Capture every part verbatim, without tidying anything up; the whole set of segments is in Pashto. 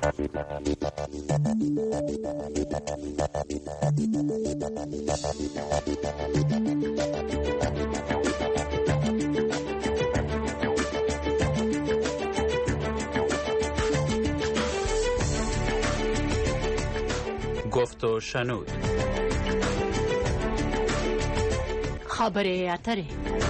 گفت و شنود. خبر اتره.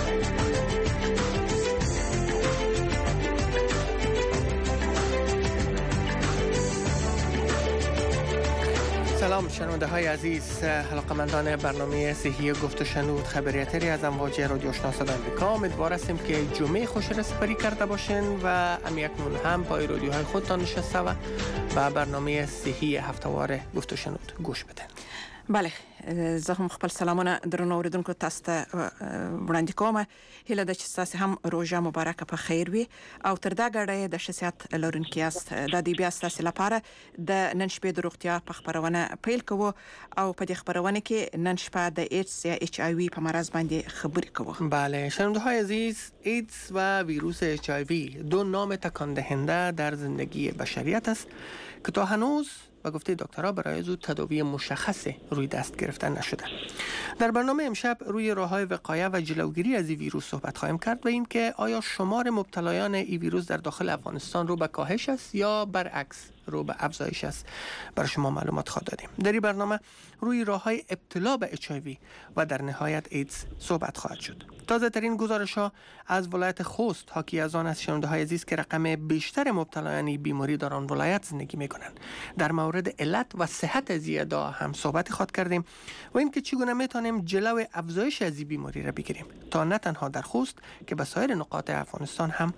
سلام شنونده های عزیز، علاقه‌مندان برنامه صحی گفت و شنود خبریاتری از امواج رادیو آشنا صدای آمریکا. امیدوار هستیم که جمعه خوش را سپری کرده باشین و امیکنون هم پای رادیوهای خودتان نشسته و به برنامه صحی هفتهوار گفت و شنود گوش بدین. بله، زه هم خپل سلامونه درنو اوریدونکو تاسو ته وړاندې کوم. هیله ده چې تاسو هم روژه مبارکه په خیر وي او تر دا ګړی د شخصیت لرونکي است. د دې بیا تاسو لپاره د نن شپې د روغتیا په خبرونه پیل کوو او په دې خبرونه کې نن شپه د ایدز یا اچ آی وی په مرض باندې خبرې کوو. بله شنونده های عزیز، ایدز و ویروس اچ آی وی دو نام تکان دهنده در زندگی بشریت است که تا هنوز و گفته دکترها برای زود تداوی مشخصی روی دست گرفتن نشده. در برنامه امشب روی راه‌های وقایه و جلوگیری از این ویروس صحبت خواهیم کرد و این که آیا شمار مبتلایان این ویروس در داخل افغانستان رو به کاهش است یا برعکس رو به افزایش است. برای شما معلومات خواهد دادیم. در این برنامه روی راه‌های ابتلا به اچ آی وی و در نهایت ایدز صحبت خواهد شد. تازه ترین گزارش‌ها از ولایت خوست حاکی از آن است شنونده های عزیز که رقم بیشتر مبتلایان بیماری در آن ولایت زندگی می‌کنند. در مورد علت و صحت از این ادعا هم صحبت خواهد کردیم و اینکه چگونه میتونیم جلو افزایش از این بیماری را بگیریم تا نه تنها در خوست که به سایر نقاط افغانستان هم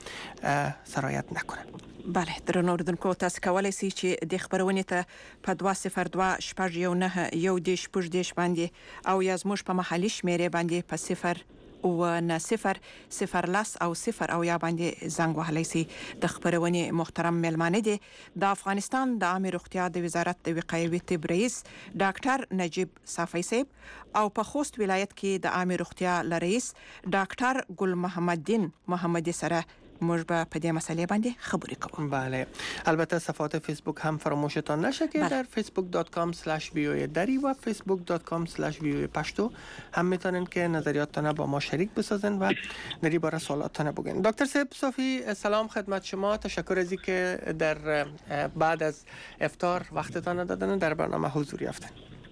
سرایت نکنه. بله، درنو اوریدونکو تاسو کولی شئ چې د خبرونې ته په دوه صفر دوه شپږ یو نه یو دېرش شپږ دېرش باندې او یا زموږ په محلي شمېرې باندې په صفر و نه صفر صفر لس او صفر او یا باندې زنګ وهلی شئ. د خبرونې محترم میلمانه دي د افغانستان د عامه روغتیا د وزارت د وقایوي طب رئیس ډاکټر نجیب صافی صاحب او په خوست ولایت کې د عامه روغتیا رئیس ډاکټر ګل محمد دین محمدي سره موږ به په دې مسئله باندې خبرې کوو. بله، البته صفحات فیسبوک هم فراموشتان نشه که در facebook dot com slash voa دری و facebook dot com slash voa پشتو هم میتونن که نظریاتتان با ما شریک بسازن و در این باره سوالاتتان بگین. دکتر صاحب صافی، سلام خدمت شما. تشکر از اینکه در بعد از افطار وقتتان دادن در برنامه حضور یافتن.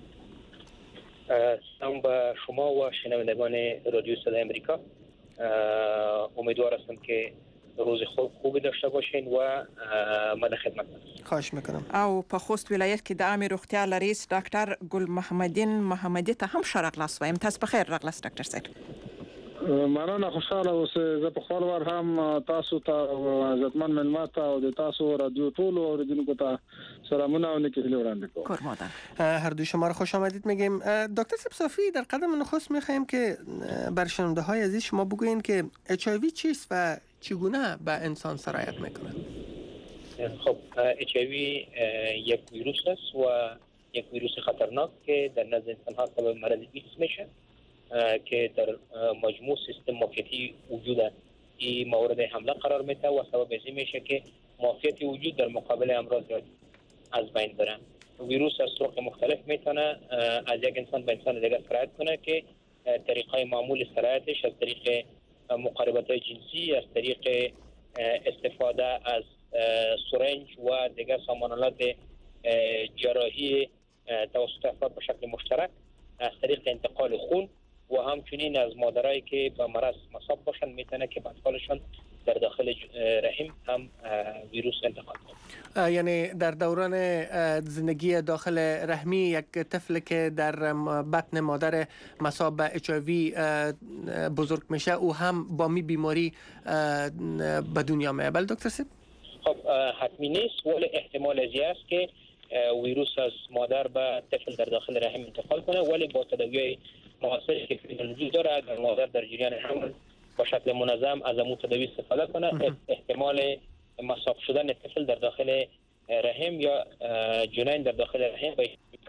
سلام به شما و شنوندگان رادیو صدای آمریکا. امیدوار هستم که روز خوب خوبی داشته باشین و ما در خدمت هستم. خواهش میکنم. او په خوست ولایت کې د عامه روغتیا رئیس ډاکټر ګل محمدین محمدي ته هم ښه راغلاست وایم. تاسو په خیر راغلاست ډاکټر صاحب. مننه، خوشاله اوسئ. زه په خپل ور هم تاسو ته عزتمن ملمات او د تاسو رادیو ټول اوریدونکو ته سلامونه او نیکی هیله وړاندې کوم. قربان. هر دو شما را خوش آمدید میگیم. دکتر صاحب صافی، در قدم نخست میخوایم که بر شنونده های عزیز شما بگوین که اچ آی وی چیست و چگونه به انسان سرایت میکنه؟ خب، اچ آی وی یک ویروس است و یک ویروس خطرناک که در نزد انسان ها سبب مرض ایدز میشه که در مجموع سیستم معافیتی وجود این مورد حمله قرار میده و سبب این میشه که معافیت وجود در مقابل امراض از بین بره. ویروس از طرق مختلف میتونه از یک انسان به انسان دیگر سرایت کنه که طریقای معمول سرایتش از طریق مقاربت های جنسی، از طریق استفاده از سرنج و دیگر سامانالات جراحی توسط افراد به شکل مشترک، از طریق انتقال خون و همچنین از مادرایی که به مرض مصاب باشن میتونه که به اطفالشان در داخل رحم هم ویروس انتقال کنه. یعنی در دوران زندگی داخل رحمی یک طفل که در بطن مادر مصاب به اچ آی وی بزرگ میشه او هم با می بیماری به دنیا میاد. بله دکتر صاحب؟ خب حتمی نیست، ولی احتمال زیاد است که ویروس از مادر به طفل در داخل رحم انتقال کنه، ولی با تداوی معاصر که وجود داره اگر مادر در جریان حمل با شکل منظم از امو تداوی استفاده کنه، احتمال مصاب شدن طفل در داخل رحم یا جنین در داخل رحم به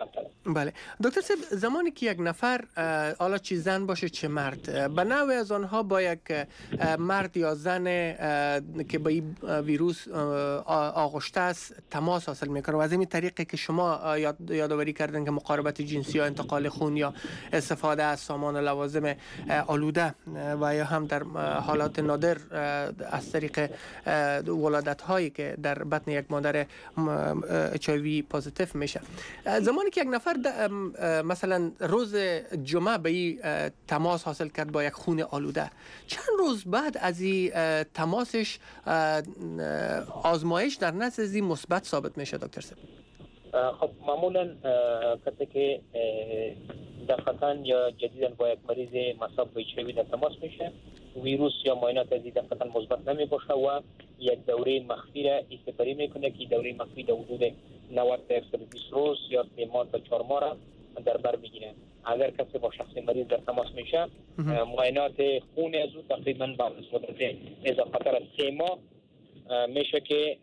کمتر است. بله دکتر صاحب، زمانی که یک نفر حالا چه زن باشه چه مرد، به نوع از آنها با یک مرد یا زن که با این ویروس آغشته است تماس حاصل میکنه و از این طریقی که شما یاد یادآوری کردن که مقاربت جنسی یا انتقال خون یا استفاده از سامان و لوازم آلوده و یا هم در حالات نادر از طریق ولادت هایی که در بطن یک مادر اچ آی وی پوزیتیو میشه، زمانی که یک نفر مثلا روز جمعه به این تماس حاصل کرد با یک خون آلوده، چند روز بعد از این تماسش آزمایش در نزد زی مثبت ثابت میشه دکتر صاحب؟ خب معمولا کسی که دفعتاً یا جدیداً با یک مریض مصاب به اچ آی وی در تماس میشه، ویروس یا معاینات از این دفعتاً مثبت نمی باشه و یک دوره مخفی را استفاده میکنه که دوره مخفی در حدود نود تا صد و بیست روز یا سه ماه تا چهار ماه را در بر میگیره. اگر کسی با شخص مریض در تماس میشه، معاینات خون از او تقریباً بعد از مدت اضافه تر از سه ماه میشه که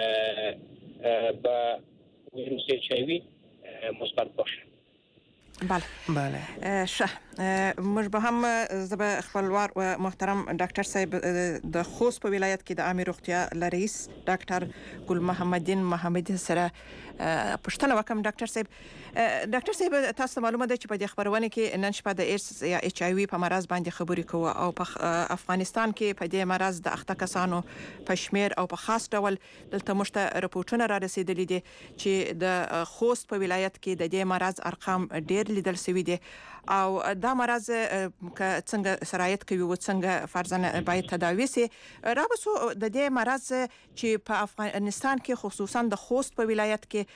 با ویروس اچ آی وی مثبت باشه. بله بله شه موږ به هم زب خپلوار و محترم ډاکټر صاحب د خوست په ولایت کې د عامه روغتیا رئیس ډاکټر ګل محمدین محمدي سره پښتنه وکم. ډاکټر صاحب ډاکټر صاحب تاسو معلومه ده چې په دې خبرونه کې نن شپه د ایډز یا اچ آی وی په مرز باندې خبرې کوو او په افغانستان کې په دې مرز د اخته کسانو په شمیر او په خاص ډول دلته مشته رپورټونه را رسیدلي دي چې د خوست په ولایت کې د دې مرز ارقام ډېر لیدل شوی دي او دا مرز که څنګه سرایت کوي و څنګه فرضاً باید تداوی سي. را بسو د دې مرز چې په افغانستان کې خصوصا د خوست په ولایت کې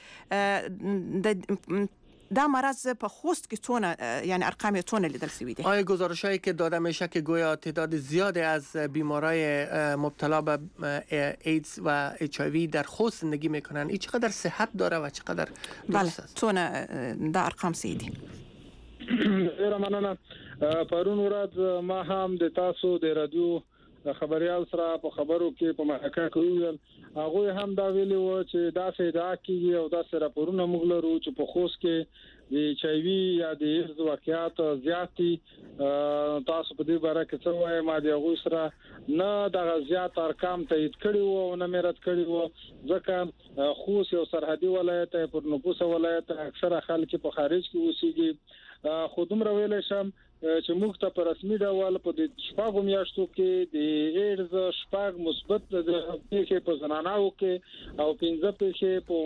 د دا مرز په خوست کې څونه یعنی ارقام څونه لیدل شوی دي؟ آیا گزارشایی که داده میشه که گویا تعداد زیادی از بیمارای مبتلا به ایدز و اچ آی وی در خوست زندگی میکنن، این چقدر صحت داره و چقدر درست است؟ بله څونه دا ارقام سیدي؟ ډیره مننه. پرون ورځ ما هم د تاسو د رادیو خبريال سره په خبرو کې په محاکه کوي، هغه هم دا ویلي و چې دا ادعا کوي او دا سره پرونه موږ لرو چې په خوست کې د اچ آی وی یا د ایدز واقعیات زیاتی. تاسو په دې باره کې څه وایي؟ ما د هغه سره نه د زیات ارقام تایید کړي وو او نه مې رد کړي وو، ځکه خوست یو سرحدي ولایت دی، پر نفوس ولایت اکثره خلک په خارج کې اوسېږي. خو دومره ویلی شم چې موږ ته په رسمي ډول په د شپږو میاشتو کې د ایډز شپږ مثبت پیښې په زنانو کې او پنځه پیښې په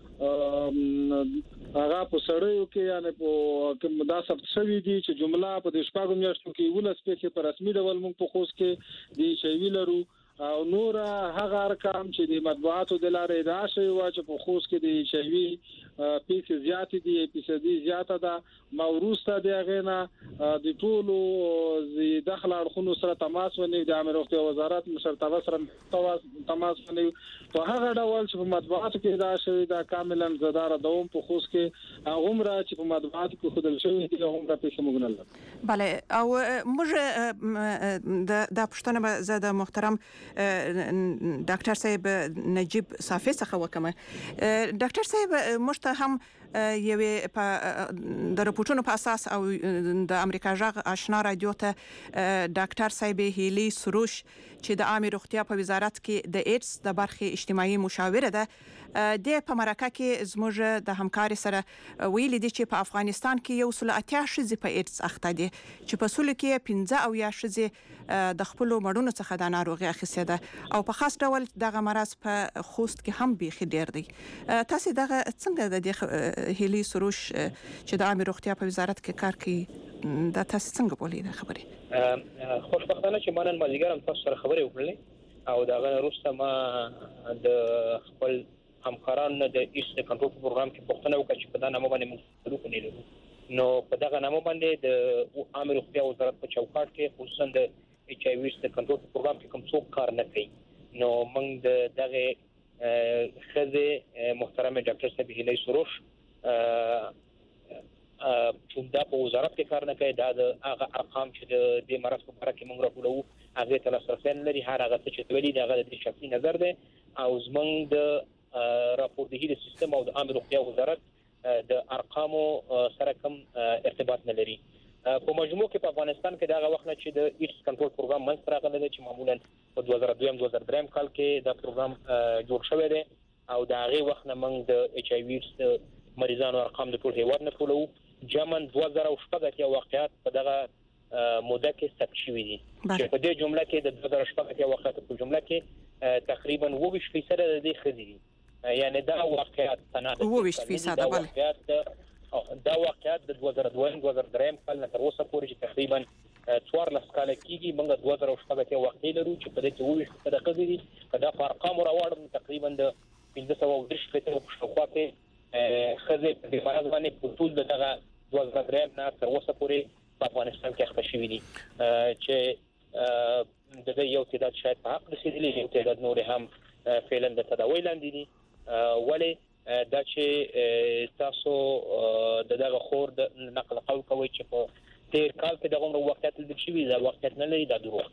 هغه په سړیو کې یعنی په کوم دا ثبت شوی دي چې جمله په د شپږو میاشتو کې ولس پیښې په رسمي ډول موږ په خوست کې د اچ آی وی لرو او نور هغه ارقام چې د مطبوعاتو د لارې ادعا شوی و چې په خوست کې د اچ آی وی پیښې زیاتې دي، اپیسودي زیاته ده. موروثه دی غینا د ټولو د داخل اړخونو سره تماس ونی د امر روغتیا وزارت مشرتابه سره تماس ونی په هغه ډول چې په مطبوعاتو کې ادعا شوی دا کاملا زدار دوم په خوست کې عمره چې په مطبوعاتو کې خودل شوی دی عمره پیښه مګنل. بله او موږ د د پښتنه زده محترم ډاکټر صاحب نجیب صافی څخه وکم. ډاکټر صاحب مشته هم یوه په د رپورټونو په اساس او د امریکا ژغ آشنا رادیو ته ډاکټر صاحب هیلی سروش چې د عامه روغتیا په وزارت کې د ایډز د برخې اجتماعي مشاوره ده، د په مرکه کې زموږ د همکاري سره ویل دي چې په افغانستان کې یو سل اتیا شذ په ایډز اخته دي چې په سل کې پنځه او یا شذ د خپل مړونو څخه د ناروغي اخیسته ده او په خاص ډول دغه مرض په خوست کې هم بيخي ډیر دی. تاسو دغه څنګه د هیلی سروش چې د عامه روغتیا په وزارت کې کار کوي دا تاسو څنګه بولئ دا خبره؟ خوشبختانه چې مانن مازیګر هم تاسو سره خبرې وکړلې او دا غره وروسته ما د خپل همکاران د ایست کنټرول پروګرام کې پوښتنه وکړه چې په دا نامه باندې موږ څه کوو. نو په دغه نامه باندې د عامه روغتیا وزارت په چوکاټ کې خصوصا د اچ آی وی ایست کنټرول پروګرام کې کوم څوک کار نه کوي. نو موږ د دغه خزه محترم ډاکټر صاحب هیلی سروش چې دا په وزارت کې کار نه کوي، دا د هغه ارقام چې د دې مرض په اړه کې موږ راټولو هغه ته لاسرسي لري، هر هغه څه چې ویلي دا د شخصي نظر دی او زمونږ د راپورټ د سیستم او د عامه روغتیا وزارت د ارقامو سره کوم ارتباط نه لري. په مجموع کې په افغانستان کې دا وخت نه چې د ایډز کنټرول پروګرام منځ راغلی دی چې معمولا په دوه زره دوه دوه زره درې کال کې دا پروګرام جوړ شوی دی او دا هغه وخت نه موږ د ایچ آی وی ایډز مریضانو ارقام د ټول هیواد نه ټولو جمع دوه زره شپږ اتیا واقعیات په دغه موده کې ثبت شوي دي چې په دې جمله کې د دوه زره شپږ اتیا واقعیات په جمله کې تقریبا اووه ویشت فیصد د دې ښځې دي، یعنی دا واقعیات تناده اووه ویشت فیصد دا واقعیات د دوه زره دوه دوه زره درې کال نه تر اوسه پورې چې تقریبا څوارلس کال کېږي موږ دوه زره شپږ اتیا واقعي لرو چې په دې کې اووه ویشت فیصد ښځې دي. که دا په ارقامو راوړم تقریبا د پنځه سوه او دېرش فیصده په شاوخوا کې ښځې په دې مرض باندې په ټول دغه دوه زره درې نه تر اوسه پورې په افغانستان کې اخته شوي دي چې د دې یو تعداد شاید په حق رسیدلی، یو تعداد نور هم فعلا د تداوی لاندې دي. ولې دا چې تاسو د دغه خور د نقل قول کوي چې په تیر کال کې دغه واقعیت لیدل شوي، دا واقعیت نه لري، دا دروغ.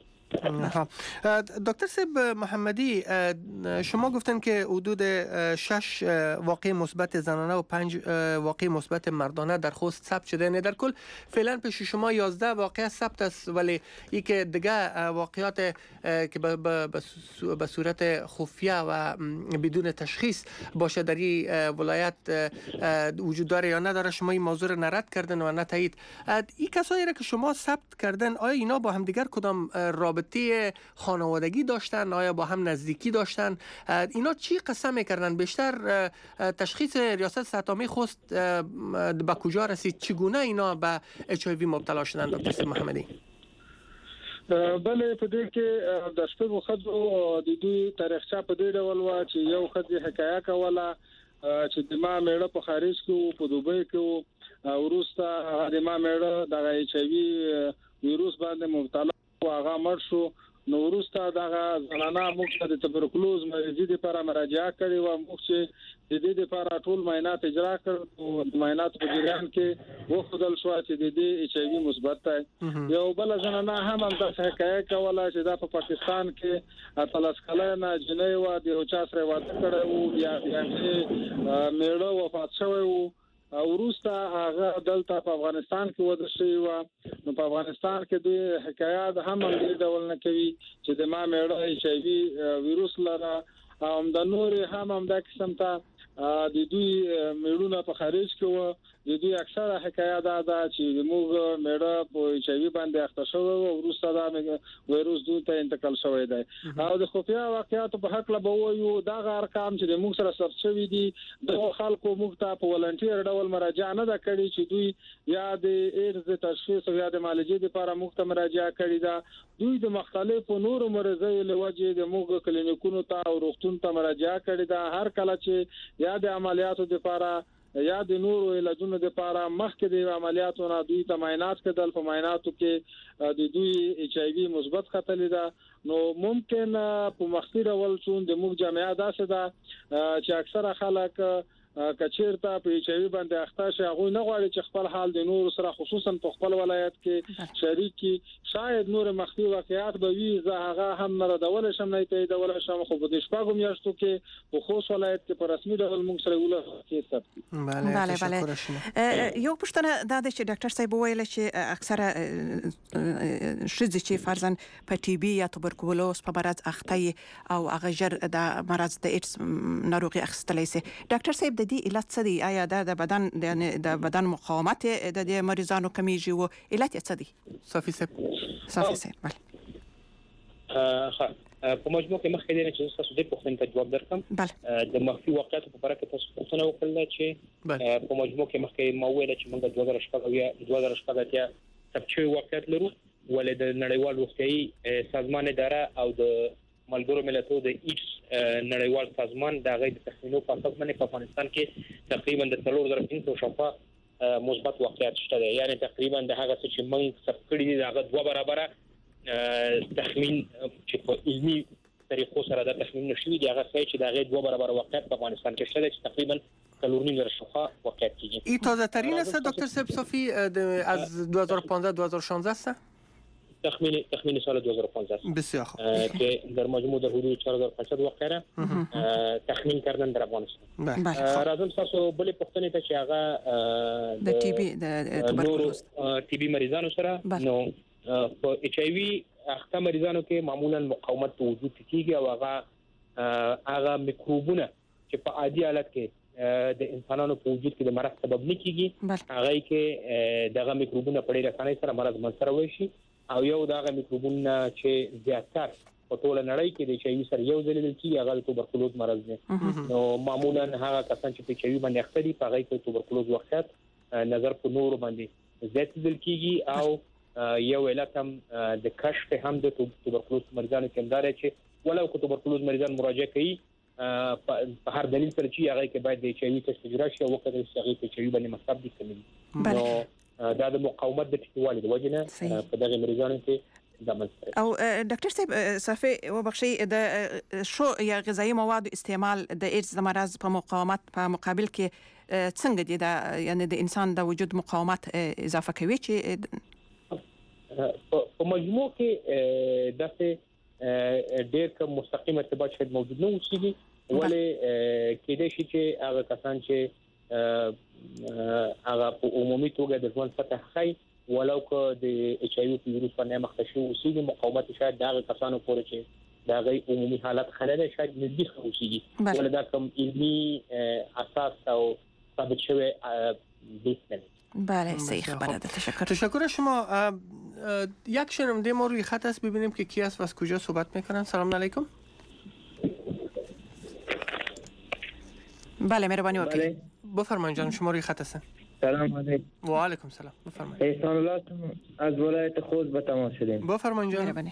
دکتر صاحب محمدی، شما گفتن که حدود شش واقع مثبت زنانه و پنج واقع مثبت مردانه در خوست ثبت شده. نه در کل فعلا پیش شما یازده واقع ثبت است، ولی ای که دیگه واقعات که به صورت خفیه و بدون تشخیص باشه در این ولایت وجود داره یا نداره، شما این موضوع رو نرد کردن و نه تایید. این کسایی را که شما ثبت کردن آیا اینا با هم دیگر کدام رابطه خانوادگی داشتن؟ آیا با هم نزدیکی داشتن؟ اینا چی قسم میکردن؟ بیشتر تشخیص ریاست صحت عامه خوست به کجا رسید؟ چگونه اینا به اچ آی وی مبتلا شدن دکتر محمدی؟ بله، په دې کې د شپږو ښځو د دوی تاریخچه په دې ډول و چې یو ښځې حکایه کوله چې د ما میړه په خارج کې په دوبۍ کې او وروسته هغه د ما میړه د ایچ آی وی ویروس باندې مبتلا او هغه مړ شو. نو وروسته دغه زنانه موږ د تبرکلوز مریضي لپاره مراجعه کړې و. موږ چې د دې لپاره ټول معاینات اجرا کړ او د معاینات په جریان کې وښودل شو چې د دې ایچ آی وی مثبت دی. یو بل زنانه هم هم د حکایه کوله چې دا په پاکستان کې اتلس کلنه جنۍ و، د یو چا سره واده کړی و، بیا بیا میړه وفات شوی و. وروسته هغه دلته په افغانستان کې وده شوی و. نو په افغانستان کې د حکایات هم هم د ډول نه کوي چې د ما میړه ایچ آی وی ویروس لره او د نور هم هم د قسم ته د دوی میړونه په خارج کې و. د دوی اکثره حکایات دا ده چې موږ میړه په ایچ آی وی باندې اخته شوی او وروسته دا ویروس دوی ته انتقال شوی دی. او د خفیه واقعیاتو په حق لا به وایو دا ارقام چې موږ سره ثبت شوي دي د خلکو موږ ته په ولنټیر ډول مراجعه نه ده کړې چې دوی یا د ایډز تشخیص او یا د معالجې لپاره موږ ته مراجعه کړې ده. دوی د مختلفو نورو مرضیو له وجې د موږ کلینیکونو ته او روغتون ته مراجعه کړې ده. هر کله چې یا د عملیاتو لپاره یا د نورو علاجونو لپاره مخکې د عملیاتو نه دوی ته معاینات کړل. په معایناتو کې د دوی ایچ آی وی مثبت ختلې ده. نو ممکن په مخکې ډول څون د موږ جامعه داسې ده چې اکثره خلک کچیرته په ایچ آی وی باندې اخته شي، هغه نه غواړي چې خپل حال د نور سره خصوصا په خپل ولایت کې شریک کی. شاید نور مخفي واقعیات به وي، زه هغه هم نه ردول شم نه ته ډول شم، خو په دې شپږم میاشتو کې په خوست ولایت کې په رسمي ډول موږ سره ولا کې ثبت. بله بله. یو پښتنه دا د چې ډاکټر صاحب ویل چې اکثره شذ چې فرضاً په ټي بي یا توبرکلوز په مرض اخته او هغه جر د مرض د ایډز ناروغي اخستلی سي. ډاکټر صاحب د دې علت څه دی؟ آیا د بدن د بدن مقاومت د دې مریضانو کمیږي او علت یې څه دی؟ صافي صاحب صافي صاحب بله. ها په مجموع کې مخکې دی چې تاسو دې پوښتنې ته جواب درکړم. بله. د مخفي واقعیت په اړه کې تاسو پوښتنه وکړه چې په مجموع کې مخکې ما ویل چې موږ دوه زره شپږ یا دوه زره شپږ اتیا ثبت شوی واقعیت لرو، ولې د نړیوال روغتیايي سازمان اداره او د ملګرو ملتونو د ایډز نړیوال سازمان د غیر تخمینو په اساس باندې په افغانستان کې تقریبا د څلور زره پنځه سوه شاوخوا مثبت واقعیت شته دی. یعنی تقریبا د هغه څه چې موږ ثبت کړي دي هغه دوه برابره تخمین چې په علمي طریقو سره د تخمین نشوي دی هغه څه چې د هغه دوه برابره واقعیت په افغانستان کې شته چې تقریبا څلور نیم زره شاوخوا واقعیت کیږي. این تازه ترین است دکتر صاحب صافی از دو هزار و پانزده دو هزار و شانزده است؟ تخمین تخمین سال دو هزار و پانزده بسیار خوب که در مجموع در حدود چهار هزار و پانصد واقع را تخمین کردن در افغانستان. راځم تاسو بلې پوښتنې ته چې هغه د ټي بي د توبرکلوز ټي بي مریضانو سره نو په ایچ آی وي اخته مریضانو کې معمولا مقاومت په وجود کېږي او هغه هغه میکروبونه چې په عادي حالت کې د انسانانو په وجود کې د مرض سبب نه کیږي هغه کې دغه میکروبونه په ډېر اسانۍ سره مرض منځ راوړي شي او یو دغه میکروبونه چې زیاتره په ټول نړۍ کې د ایچ آی وي سره یو ځل لیدل کیږي هغه توبرکلوز مرض دی. نو معمولا هغه کسان چې په ایچ آی وي باندې اخته دي په هغه کې توبرکلوز واقعیت نظر په نور باندې زیات لیدل کیږي او یو علت هم د کشف هم د توبرکلوز مریضانو کې انداره چې ولو که توبرکلوز مریضان مراجعه کوي په هر دلیل سره چې هغه کې باید د ایچ آی وي تست اجرا شي او وخت د هغه په ایچ آی وي باندې مصاب دي کوي. نو دا د مقاومت د ټیټوالي د وجنه په دغه مریضانو کې او ډاکټر صاحب صافي وبخشي د شو یا غذایی مواد استعمال د ایډز د مرض په مقاومت په مقابل کې څنګه دي دا یعنی د انسان د وجود مقاومت اضافه کوي چې په مجموع کې داسې ډېر کوم مستقیم ارتباط شاید موجود نه اوسېږي ولې کېدای شي چې هغه کسان چې هغه په عمومي توګه د ژوند سطح خی ولو که د ایچ آی وي ویروس باندې مخ شي اوسېږي مقاومت شاید دغه کسانو پورې چې دغه عمومي حالت خلل شاید نږدې اوسېږي ولې دا کوم علمي اساس او ثابت شوی نیست. بله صحیح خبره ده. تشکر. تشکر شما. یک شنونده ما روی خط است ببینیم که کی است و از کجا صحبت میکنن. سلام علیکم. بله مهربانی وکیل. بفرمایید جان شما روی خط هستن. سلام علیکم. و علیکم سلام. بفرمایید. احسان الله از ولایت خوست به تماس شدیم. بفرمایید جان. مهربانی.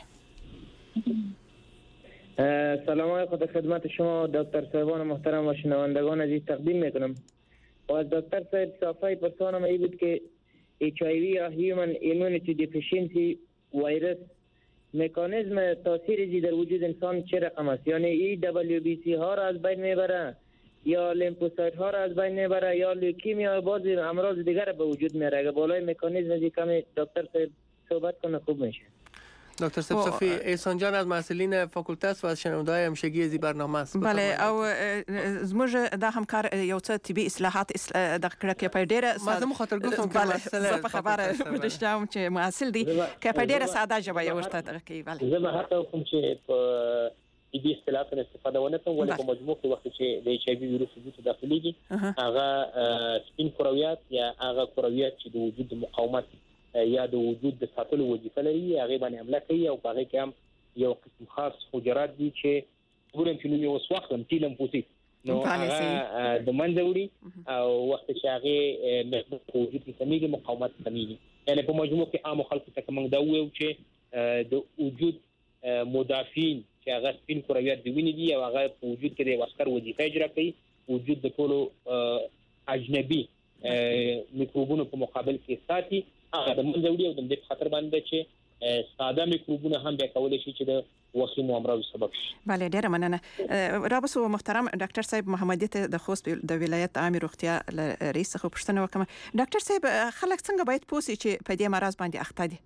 سلام خود خدمت شما دکتر صاحبان محترم و شنوندگان عزیز تقدیم میکنم. و از دکتر صاحب صافی پرسانم ای بود که ایچ آی وی یا هیومن ایمونیتی دیفیشنسی ویروس مکانیزم تاثیر در وجود انسان چه رقم است؟ یعنی ای دبلیو بی سی ها را از بین میبره یا لیمفوسایت ها را از بین میبره یا لیوکیمیا یا بعضی امراض دیگر به وجود میاره؟ اگه بالای مکانیزم دی کمی دکتر صاحب صحبت کنه خوب میشه. دکتر صاحب صافی احسان جان از محصلین فاکولته است و از شنونده‌های همیشگی از برنامه است. بله او زموږ د همکار یو څه طبي اصلاحات د کړه کې په ډیره ما زمو خاطر کوم چې بله په خبره ودشتم چې محصل دی کې په ډیره ساده ژبه یو ورته کوي. بله زه به هڅه کوم چې په طبي اصطلاحات استفاده ونه کوم ولې په مجموع کې وخت چې د ایچ آی وي ویروس وجود داخليږي هغه سپین کرویات یا هغه کرویات چې د وجود مقاومت یا د وجود د ساتلو وظیفه لري هغه باندې حمله کوي او هغه کې هم یو قسم خاص حجرات دي چې ګورم چې نو یو وسوخت تي لیمفوسیت نو هغه د منځوري او وخت چې هغه په وجود کې کمیږي مقاومت کمیږي. یعنی په مجموع کې عام خلکو ته کوم دا وایو چې د وجود مدافعین چې هغه سپین کرویات دی ویني دي او هغه په وجود کې د واسکر وظیفه اجرا کوي وجود د ټولو اجنبي میکروبونو په مقابل کې ساتي هغه د منځوري او د دې خطر باندې چې ساده میکروبونه هم بیا کولای شي چې د وخیم امراض سبب شي. بله ډیره مننه. رابسو محترم ډاکټر صاحب محمدي ته د خوست د ولایت عامه روغتیا رئیس خو پښتنه وکم. ډاکټر صاحب خلک څنګه باید پوسي چې په دې مرض باندې اخته دي؟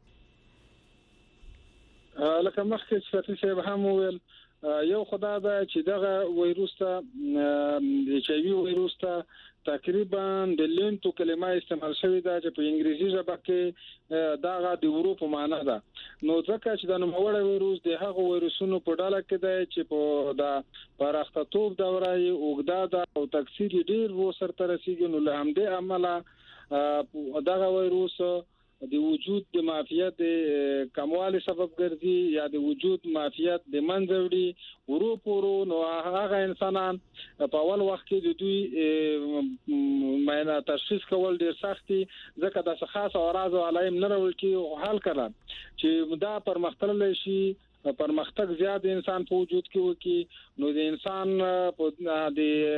لکه مخکې چې صاحب هم ویل یو خدای دا چې دغه وایروس ته ایچ آی وي وایروس ته تقریبا د لینتو کلمه استعمال شوې ده چې په انګریزي ژبه کې داغه د اروپ معنا ده. نو ځکه چې د نوموړی وایروس د هغه وایروسونو په ډله کې دی چې په د پراختتوب دوره یې اوږده ده او تکثیر ډیر و سره رسیدي. نو له همدې عمله دغه وایروس د وجود د معافیت کموالي سبب ګرځي یا د وجود معافیت د منځوري ورو پورو. نو هغه انسانان په اول وخت کې د دوی معنا تشخیص کول ډیر سخت دي ځکه د خاص اوراد او علائم نه راول کی حل کړه چې دا پرمختللی شي پرمختګ زیات انسان په وجود کې وکي. نو د انسان په د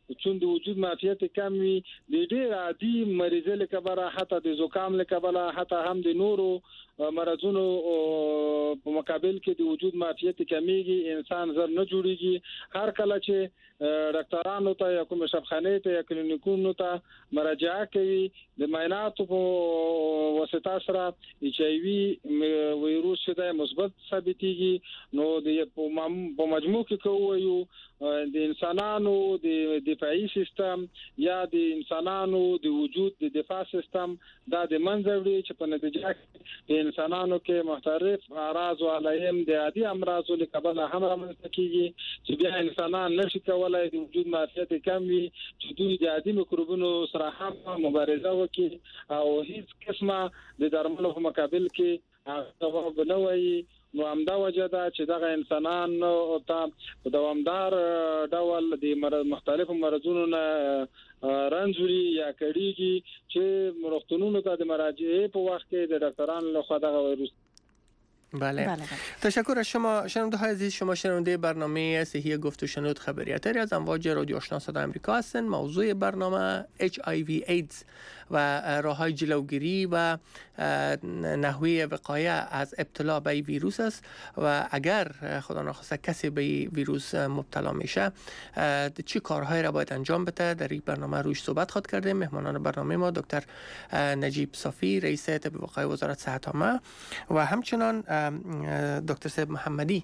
چون د وجود معافیت کم وي د ډېر عادي مریض له کبره حتی د زکام له کبره حتی هم د نورو مرزونو په مقابل کې د وجود معافیت کمیږي انسان زر نه جوړيږي. هر کله چې ډاکټرانو ته یا کوم شفخانه ته یا کلینیکونو ته مراجعه کوي د معایناتو په واسطه سره ایچ ای وی وایروس چې د مثبت ثابتيږي نو د په مجموع کې کوو د انسانانو د دفاعي سیستم یا د انسانانو د وجود د دفاع سیستم دا د منځوړي چې په نتیجه کې انسانانو کې مختلف اعراض او علائم د عادي امراض له کبله هم رامنځته کیږي چې بیا انسانان نشي کولای د وجود معافیت کم وي چې دوی د عادي میکروبونو سره هم مبارزه وکړي او هیڅ قسمه د درملو په مقابل کې هغه بنوي. نو همدا وجه ده چې دغه انسانان ته په دوامدار ډول د مختلفو مرزونو نه رنځوري یا کړيږي چې مرختونونو ته د مراجعه په وخت کې د ډاکټرانو لخوا دغه وایروس. بله. بله تشکر از شما شنونده های عزیز. شما شنونده برنامه صحی گفت و شنود خبریاتری از امواج رادیو آشنا صدای آمریکا هستند. موضوع برنامه اچ آی وی ایدز و راههای جلوگیری و نحوه وقایه از ابتلا به ویروس است و اگر خدا نخواسته کسی به ویروس مبتلا میشه چه کارهایی را باید انجام بده در این برنامه روش صحبت خواهد کردیم. مهمانان برنامه ما دکتر نجیب صافی رئیس طب وقایه وزارت صحت عامه و همچنان دکتر سیب محمدی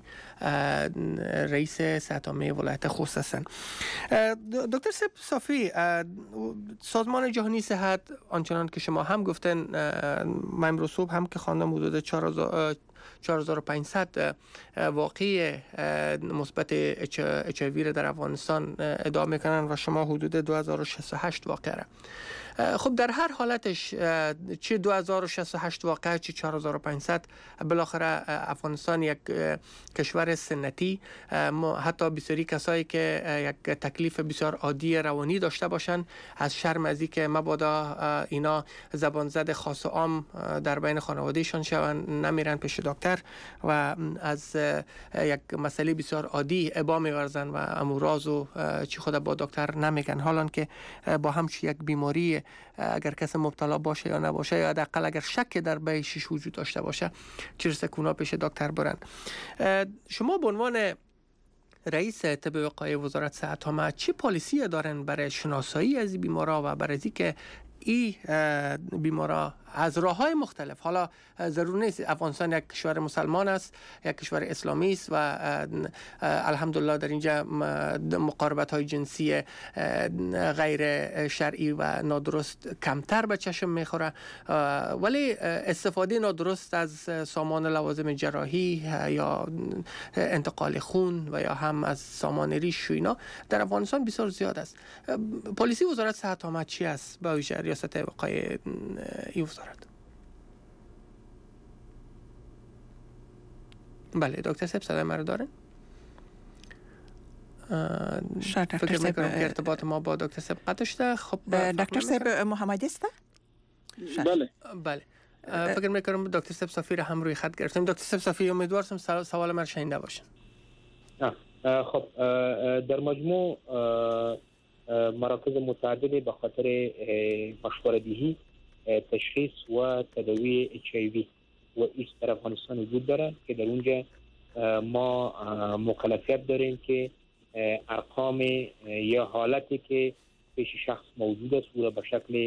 رئیس صحت عامه ولایت خوست هستند. دکتر سیب صافی، سازمان جهانی صحت آنچنان که شما هم گفتن من امروز صبح هم که خواندم حدود چهار هزار و پانصد واقعی مثبت اچ آی وی را در افغانستان ادعا میکنن و شما حدود دو هزار و شصت و هشت واقعه را. خب در هر حالتش چه دو هزار و شصت و هشت واقعه چه چهار هزار و پانصد بالاخره افغانستان یک کشور سنتی، حتی بسیاری کسایی که یک تکلیف بسیار عادی روانی داشته باشن از شرم از اینکه مبادا اینا زبان زد خاص و عام در بین خانوادهشان شون نمیرن پیش دکتر و از یک مسئله بسیار عادی ابا میورزن و اموراز و چی خود با دکتر نمیگن، حالان که با همچی یک بیماری اگر کسی مبتلا باشه یا نباشه یا حداقل اگر شک در بیشش وجود داشته باشه چرا کونا پیش دکتر برن. شما به عنوان رئیس طب وقایه وزارت صحت عامه چه پالیسی دارن برای شناسایی از بیمارا و برای اینکه این بیمارا از راه‌های مختلف، حالا ضرور نیست افغانستان یک کشور مسلمان است، یک کشور اسلامی است و الحمدلله در اینجا مقاربت‌های جنسی غیر شرعی و نادرست کمتر به چشم میخوره، ولی استفاده نادرست از سامان لوازم جراحی یا انتقال خون و یا هم از سامان ریش و اینا در افغانستان بسیار زیاد است. پالیسی وزارت صحت عامه چی است با ویژه ریاست وقایه این وزارت؟ بله دکتر صاحب صدای ما رو دارن؟ فکر میکنم که ارتباط ما با دکتر صاحب قطع شده. خب دکتر صاحب محمدی است؟ بله بله فکر میکنم دکتر صاحب صافی رو هم روی خط گرفتیم. دکتر صاحب صافی امیدوارم سوال من شنیده باشن. خب در مجموع مراکز متعددی به خاطر مشوره دهی تشخیص و تداوی اچ آی وی و ایدز در افغانستان وجود داره که در اونجا ما مکلفیت داریم که ارقام یا حالتی که پیش شخص موجود است او را به شکل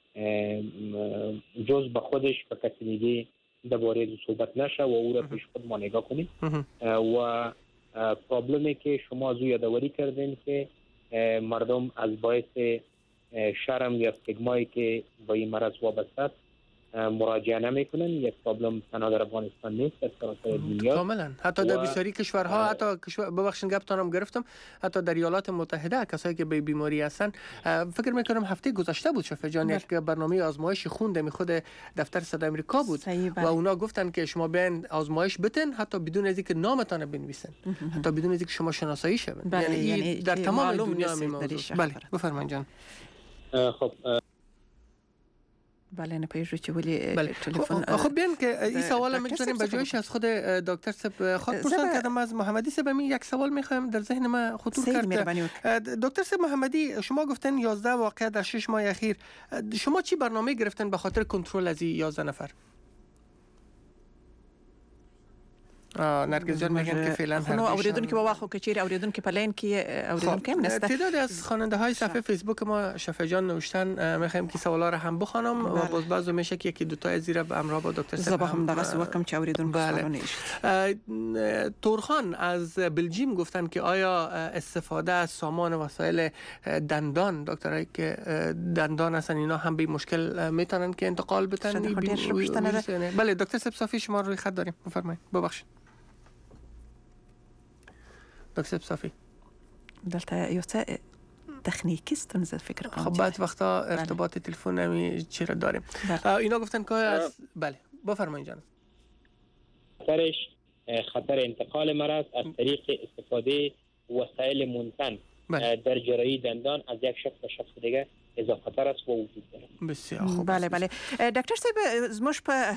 جز به خودش به کسی دیگه درباره صحبت نشه و او را پیش خود ما نگاه کنیم. و پرابلمی که شما از او یادآوری کردین که مردم از باعث شرم یا استیگمایی که با این مرض وابسته است مراجعه نمیکنن. یک پرابلم تنها در افغانستان نیست، در سراسر دنیا کاملا. حتی در بسیاری کشورها، حتی کشور ببخشید گپتانم گرفتم، حتی در ایالات متحده کسایی که به بیماری هستن، فکر میکنم هفته گذشته بود شفیع جان یک برنامه آزمایش خون در خود دفتر صدای آمریکا بود و اونا گفتن که شما بیاین آزمایش بتن حتی بدون از اینکه نامتان بنویسن، حتی بدون از اینکه شما شناسایی شون. یعنی, یعنی در تمام دنیا میمونه. بله بفرمایید جان. خب بله نپیجو چه ولی بله تلفن خب بیان که این سوال دکتر میگذاریم صاحب به جایش از خود دکتر صاحب خود پرسان زبا- کردم از محمدی صاحب همین یک سوال میخوایم در ذهن من خطور سید کرد. مهربانی دکتر صاحب محمدی شما گفتن یازده واقعه در شش ماه اخیر، شما چی برنامه گرفتن به خاطر کنترل از این یازده نفر؟ آه نرگس جان میگن که فعلا خب نو اوریدون که با واخو کچیر اوریدون که پلین که اوریدون کم نسته. تعدادی از خواننده های صفحه فیسبوک ما شفیع جان نوشتن، میخوایم که سوالا رو هم بخوانم و باز بعضو میشه که یکی دو تا زیر به همراه با دکتر صاحب زبا هم دغه وکم چ اوریدون بله. تورخان از بلژیم گفتن که آیا استفاده از سامان وسایل دندان دکترایی که دندان هستن اینا هم به مشکل میتونن که انتقال بدن؟ بله دکتر صاحب صافی شما روی خط داریم، بفرمایید. ببخشید دکتر صافی دلته یو څه تکنیکی ستونزه فکر کنم. خب بعد وقتا ارتباط تلفن نمی چرا داریم. اینا گفتن که از بله بفرمایید جان. خطرش خطر انتقال مرض از طریق استفاده وسایل منتن در جراحی دندان از یک شخص به شخص دیگه اضافه تر است و وجود داره. بسیار خوب. بله بله دکتر صاحب زموږ په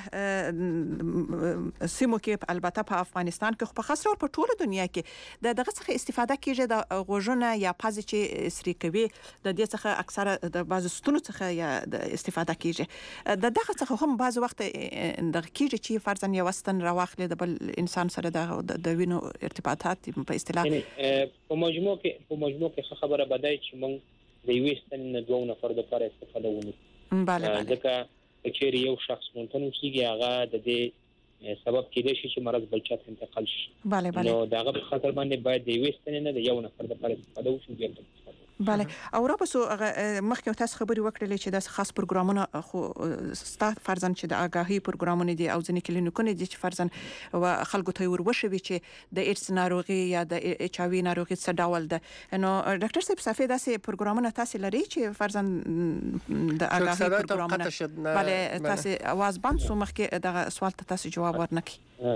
سیمو کې البته په افغانستان کې خو په خاص ډول په ټوله دنیا کې د دغه څخه استفاده کیږي د غوژونه یا پازې چې سری کوي د دې څخه اکثره د بعض ستونو څخه یا استفاده کیږي د دغه څخه هم بعض وخت د کیږي چې فرضاً یو وستن راوخلې د بل انسان سره د وینو ارتباطات په اصطلاح په مجموع کې په مجموع کې خبره بدای چې موږ د یو ستن دوه نفر د لپاره استفاده ونی. بله بله ځکه چې یو شخص مونږ اوسېږي هغه د دې سبب کېدای شي چې مرض بل چاته انتقال شي. بله بله نو داغه په خاطر باندې باید د یو ستن نه د یو نفر د لپاره استفاده وشي بیا. بله او را پسو مخکې تاسو خبري وکړلې چې د خاص پروګرامونه خو ستا فرضاً چې د آگاهي پروګرامونه دي او ځینې کلینیکونه دي چې فرضاً و خلکو ته وروشوي چې د ایډز ناروغي یا د ایچ آی وی ناروغي څه ډول ده. نو ډاکټر صاحب صافي داسې پروګرامونه تاسو لري چې فرضاً د آگاهي پروګرامونه بله تاسو आवाज باندې سو مخکې دغه سوال ته تاسو جواب ورنکړي.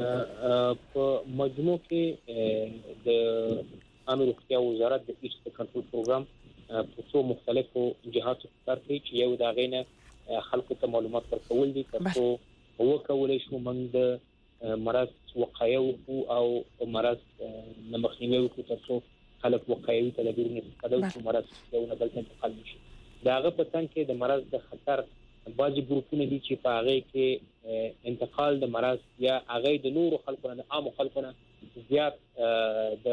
په مجموع کې د امر روغتیا وزارت د ایډز کنټرول پروګرام په څو مختلفو جهاتو کار کوي چې یو دا غینه خلکو ته معلومات ورکول دي ترڅو وکولای شو موږ د مرض وقایه او مرض مخنیوي وکړو ترڅو خلک وقایوي تدابیرونه استفاده وکړي مرض یو نه بل ته انتقال نشي. داغه په څنګ کې د مرض د خطر بعضي ګروپونه دي چې په هغه کې انتقال د مرض یا هغه د نورو خلکو نه عام خلکو نه زیات د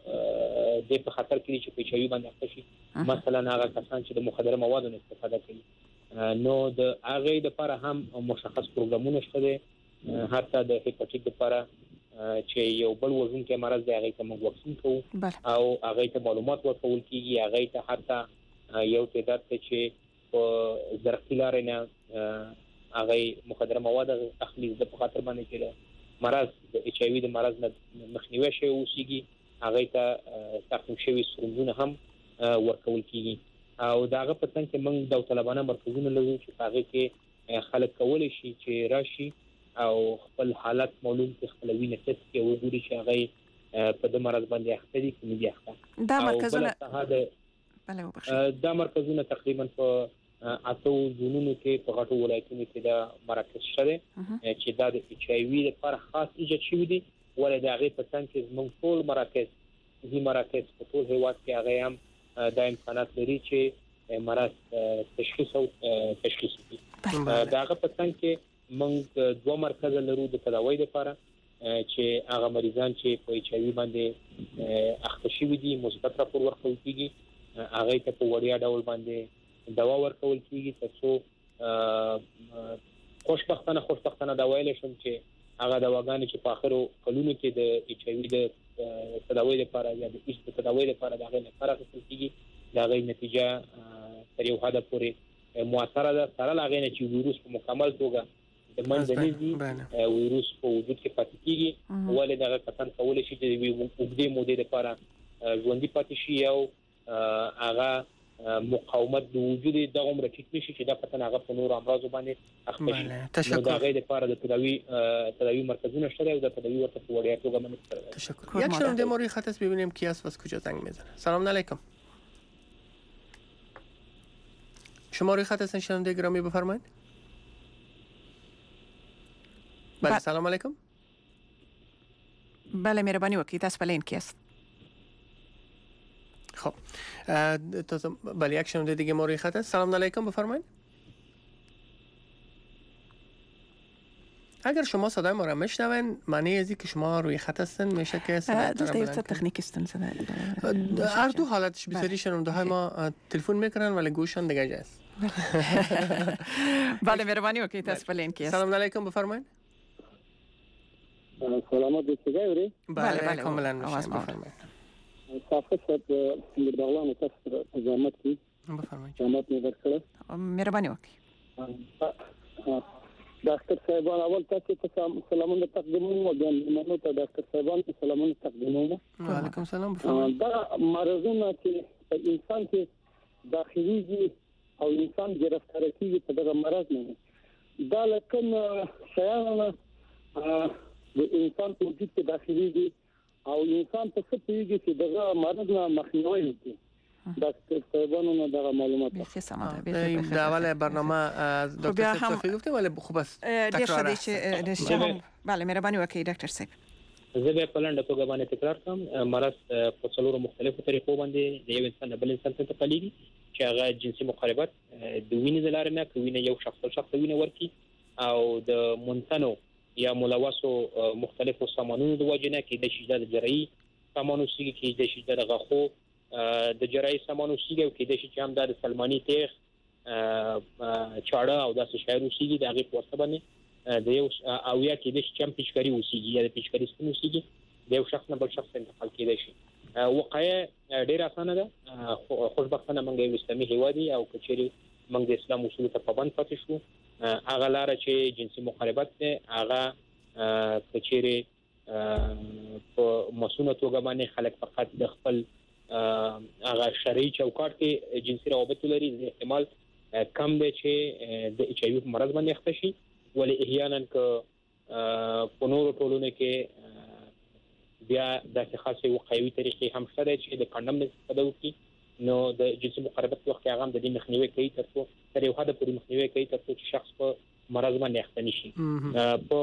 د په خطر کې چې په چایو باندې اخته شي. مثلا هغه کسان چې د مخدره موادو استفاده کوي نو د هغه لپاره هم مشخص پروګرامونه شته، حتی د هپاتیت لپاره چې یو بل وزن کې مرض دی هغه ته موږ واکسین کوو او هغه ته معلومات ورکول کیږي، هغه ته حتی یو تعداد چې په زرقی لارې نه هغه مخدره مواد اخلي د په خاطر باندې کې مرض د ایچ آی وی د مرض مخنیوي شي او سیږي هغه ته تقسیم شوی سرنجونه هم ورکول کیږي. او داغه په څنګه کې موږ د طالبانو مرکزونه لرو چې هغه کې خلک کولای شي چې راشي او خپل حالت معلوم کړي، خپل وینې ټیسټ کې وګوري چې هغه په د مرض باندې اخته دي کې نه دي اخته. دا مرکزونه بله دا مرکزونه تقریبا په اته زونونو کې په غټو ولایتونو کې دا مراکز شته چې دا د ایچ آی وی لپاره خاص ایجاد شوی دي، ولې دا هغه په څنګه کې زموږ ټول مراکز دي مراکز په ټول هیواد کې هغه هم دا امکانات لري چې مرض تشخیص او تشخیص کړي. دا هغه په څنګه کې موږ دوه مرکز لرو د تداوی لپاره چې هغه مریضان چې په ایچ آی وی باندې اخته شوي دي مثبت راپور ورکول کیږي، هغه ته په وړیا ډول باندې دوا ورکول کیږي ترڅو خوشبختانه خوشبختانه دا ویل شم چې هغه دواګانې چې په اخرو کلونو کې د ایچ آی وی د تداوی لپاره یا د ایچ د تداوی لپاره دا غي لپاره اخیستل کیږي، دا غي نتیجه تر یو حد پورې مؤثره ده، سره لاغې نه چې ویروس په مکمل توګه د منځنۍ ویروس په وجود کې پاتې کیږي، ولې دا کسان کولای شي چې د وګړي مودې لپاره ژوندۍ پاتې شي او هغه مقاومت د وجود د عمر ټیټ نشي چې دا پتن هغه په نور امراض باندې اخته شي. نو دا غي لپاره د تداوی تداوی مرکزونه شته او د تداوی ورته په وړیا توګه باندې تشکر. یک شنونده ما روی خط است، ببینیم کی است و از کجا زنگ میزنه. سلام علیکم. شما روی خط هستین شنونده گرامی، بفرمایید. بله سلام علیکم. بله مهربانی وکړئ تاسو په لین کې است. خب تازه بله یک شنونده دیگه ما روی خط است. سلام علیکم بفرمایید. اگر شما صدای ما را میشنوین معنی از اینکه شما روی خط هستین میشه که صدا دلته یو څه تخنیکی ستونزه ده. هر دو حالتش بسیاری شنونده های ما تلفن میکنن ولی گوششان دیگه جاست. بله مهربانی وکړئ تاسو په لین کې است. سلام علیکم بفرمایید. سلامات بسیاری. بله بله کاملا میشه بفرمایید. صافه شد بغلان تاسو زحمت کی بفرمایید. زحمت می ورکړه. مهربانی وکړئ. ډاکټر صاحبان اول تاسو ته سلامونه تقدیموم او بیا منو ته ډاکټر صاحبان ته سلامونه تقدیموم. وعلیکم سلام بفرمایید. دا مرزونه چې انسان کې داخلي او انسان گرفتار کیږي په دغه مرض نه دا لکه شیانه د انسان په وجود کې داخلي دي او انسان په څه پیږي چې دغه مرض نه مخنیوي کوي. دکتر صاحبانو نه دغه معلومات بخیر سماده بخیر. در اول برنامه از دکتر صاحب گفته ولی خوب است تکرار است. بله مهربانی وکړئ ډاکټر صاحب. زه به په لنډه توګه باندې تکرار کوم. مرض په څلورو مختلفو طریقو باندې د یو انسان نه بل انسان ته انتقالېږي چې هغه جنسي مقاربت د وینې د لارې نه کوي، نه یو شخص بل شخص ته وینه ورکړي او د منتنو یا ملوثو مختلفو سامانونو د وجې نه کېدای شي د جراحي سامان اوسېږي، کېدای شي د غاښو د جراحي سامان اوسېږي او کېدای شي چې هم د سلماني تیغ چاړه او داسې شیان اوسېږي د هغې په واسطه باندې د یو او یا کېدای شي چې هم پیچکاري اوسېږي یا د پیچکاري ستون اوسېږي د یو شخص نه بل شخص ته انتقال کېدای شي. وقایه ډېره اسانه ده. خوشبختانه موږ یو اسلامي هېواد یو او که چېرې موږ د اسلام اصولو ته پابند پاتې شو هغه لاره چې جنسي مقاربت دی هغه که چېرې په مسونه توګه باندې خلک فقط د خپل هغه شرعي چوکاټ کې جنسي روابط لري احتمال کم دی چې د ایچ آی وي په مرض باندې اخته شي. ولی احیانا که په نورو ټولنو کې بیا داسې خاصې وقایوي طریقې هم شته چې د کاندوم نه استفاده وکړي نو د جنسي مقاربت په وخت کې هغه هم د دې مخنیوي کوي تر څو تر یو حده پورې مخنیوي کوي تر څو چې شخص په مرض باندې اخته نشي. په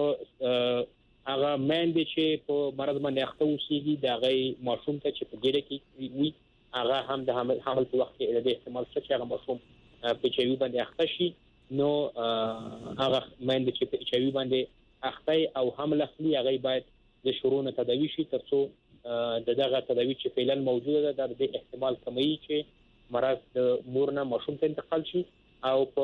هغه میندې چې په مرض باندې اخته اوسېږي د هغې ماشوم ته چې په ګیډه کې وي هغه هم د حمل په وخت کې د احتمال شته چې هغه ماشوم په ایچ آی وي باندې اخته شي. نو هغه میندې چې په ایچ آی وي باندې اخته او حمل اخلي هغه باید د شروع نه تداوي شي تر څو د دغه تداوي چې فعلا موجوده ده د احتمال کموي چې مرض د مور نه ماشوم ته انتقال شي. او په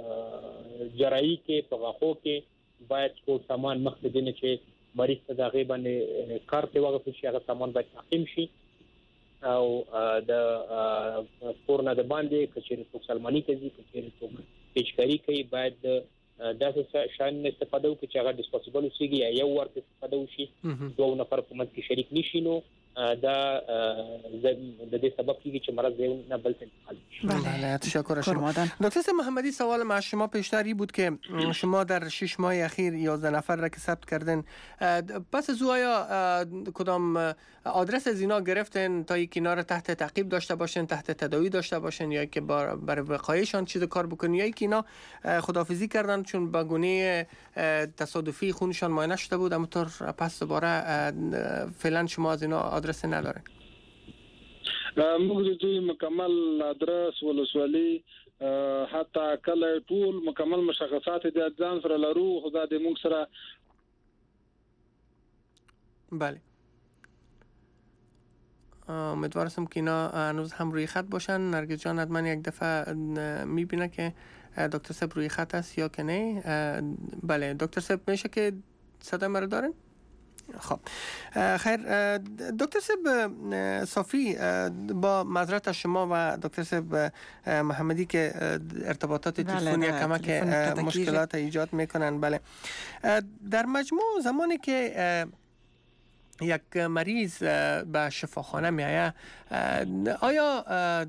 جراحي کې په غاښو کې باید ټول سامان مخکې د نه چې مریض ته د هغې باندې کار پرې واغوستل شي هغه سامان باید تعقیم شي او د کور نه د باندې که چېرې څوک سلماني کوي که چېرې څوک پیچکاري کوي باید داسې شیان استفاده وکړي چې هغه ډسپوزیبل اوسېږي یا یو ورته استفاده وشي دوه نفر په منځ کې شریک نشي نو دا د دې سبب کیږي که مرض یو نه بل ته انتقال شد. بله تشکر از شما. دکتر صاحب محمدی سوال ما از شما پیشتری بود که شما در شش ماه اخیر یازده نفر را که ثبت کردین پس از او آیا کدام آدرس از اینا گرفتین تا یک اینا را تحت تعقیب داشته باشین تحت تداوی داشته باشین یا که برای وقایشان چیز کار بکنین یا که اینا خداحافظی کردن چون به گونه تصادفی خونشان معاینه شده بود اما پس دوباره فعلا شما از اینا آدرس نداره؟ موږ د دوی مکمل آدرس ولسوالي حتی کله ټول مکمل مشخصات د ځان سره لرو خدا دې موږ سره. بله امیدوار هستم که اینا هنوز هم روی خط باشن. نرگس جان حتما یک دفعه میبینه که دکتر صاحب روی خط است یا که نه. بله دکتر صاحب میشه که صدای مرا دارن؟ خب خیر دکتر صاحب صافی با معذرت از شما و دکتر صاحب محمدی که ارتباطات تلفنی کمک مشکلات ایجاد میکنن. بله در مجموع زمانی که یک مریض به شفاخانه میآید آیا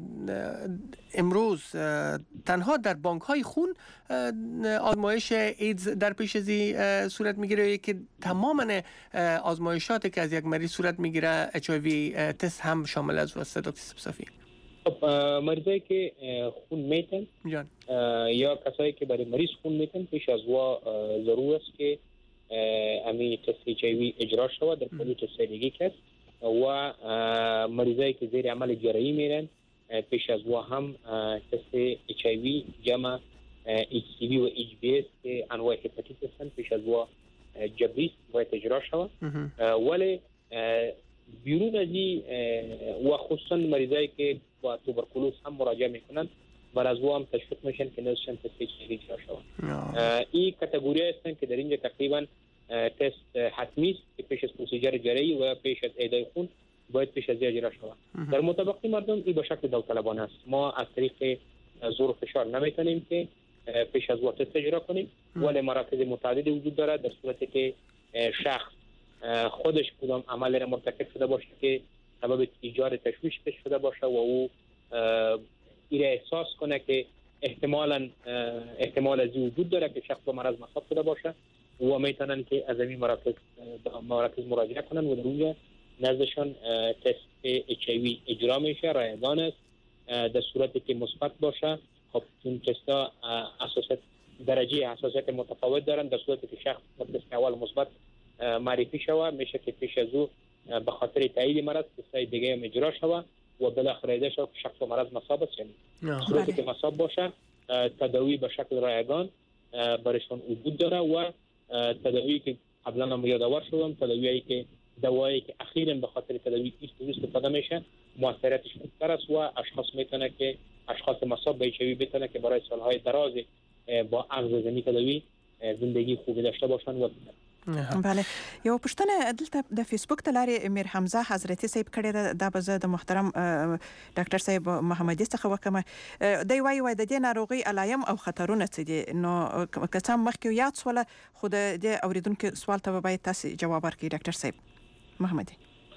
امروز تنها در بانک های خون آزمایش ایدز در پیش ازی صورت میگیره یا که تماما آزمایشاتی که از یک مریض صورت میگیره اچ آی وی تست هم شامل از واسطه دکتر صافی؟ خب مریضایی که خون میتن یا کسایی که برای مریض خون میتن پیش از وا ضرور است که امی تست اچ آی وی اجرا شود در حدود سالگی کس و مریضایی که زیر عمل جراحی میرن پیش از او هم تست اچ آی وی جمع اچ سی وی و اچ بی اس که انواع هپاتیتس هستند پیش از او جبری باید اجرا شود ولی بیرون از این و خصوصا مریضایی که با توبرکولوز هم مراجعه میکنند بر از او هم تشویق میشن که نزدشان تست اچ آی وی اجرا شود. این کاتگوری هستند که در اینجا تقریبا تست حتمی است که پیش از پروسیجر جراحی و پیش از اهدای خون باید پیش از اجرا شود. در متبقی مردم این به شکل داوطلبانه است. ما از طریق زور و فشار نمیتونیم که پیش از وقت تست اجرا کنیم ولی مراکز متعدد وجود دارد در صورتی که شخص خودش کدام عمل را مرتکب شده باشه که سبب ایجاد تشویش شده باشه و او این احساس کنه که احتمالاً احتمال از وجود داره که شخص با مرض مصاب شده باشه و میتونن که از این مراکز مراکز مراجعه کنن و در اونجا نزدشان تست اچ آی وی اجرا میشه. رایگان است. در صورتی که مثبت باشه خب این تستا اساسات درجه حساسیت متفاوت دارن. در صورتی که شخص تست اول مثبت معرفی شوه میشه که پیش از او به خاطر تایید مرض تستای دیگه هم اجرا شوه و بالاخره ایده شوه که شخص با مرض مصاب است. یعنی صورتی که مصاب باشه تداوی به شکل رایگان برشون وجود داره و تداوی که قبلا هم یادآور شدم تداویی که دوایی که اخیراً به خاطر تداوی ایست استفاده میشه موثریتش بیشتر است و اشخاص میتونه که اشخاص مصاب به اچ آی وی بتونه که برای سالهای دراز با اخذ زمین تداوی زندگی خوبی داشته باشن و بله. یو پښتنه دلته د فیسبوک تلاري امیر حمزه حضرت صاحب کړي د بزه د محترم ډاکټر صاحب محمدي څخه وکمه دی وای وای د دې ناروغي علایم او خطرونه څه دي نو کسان مخکې یاد سول خو د اوریدونکو سوال ته باید تاسو جواب ورکړئ ډاکټر صاحب محمدي.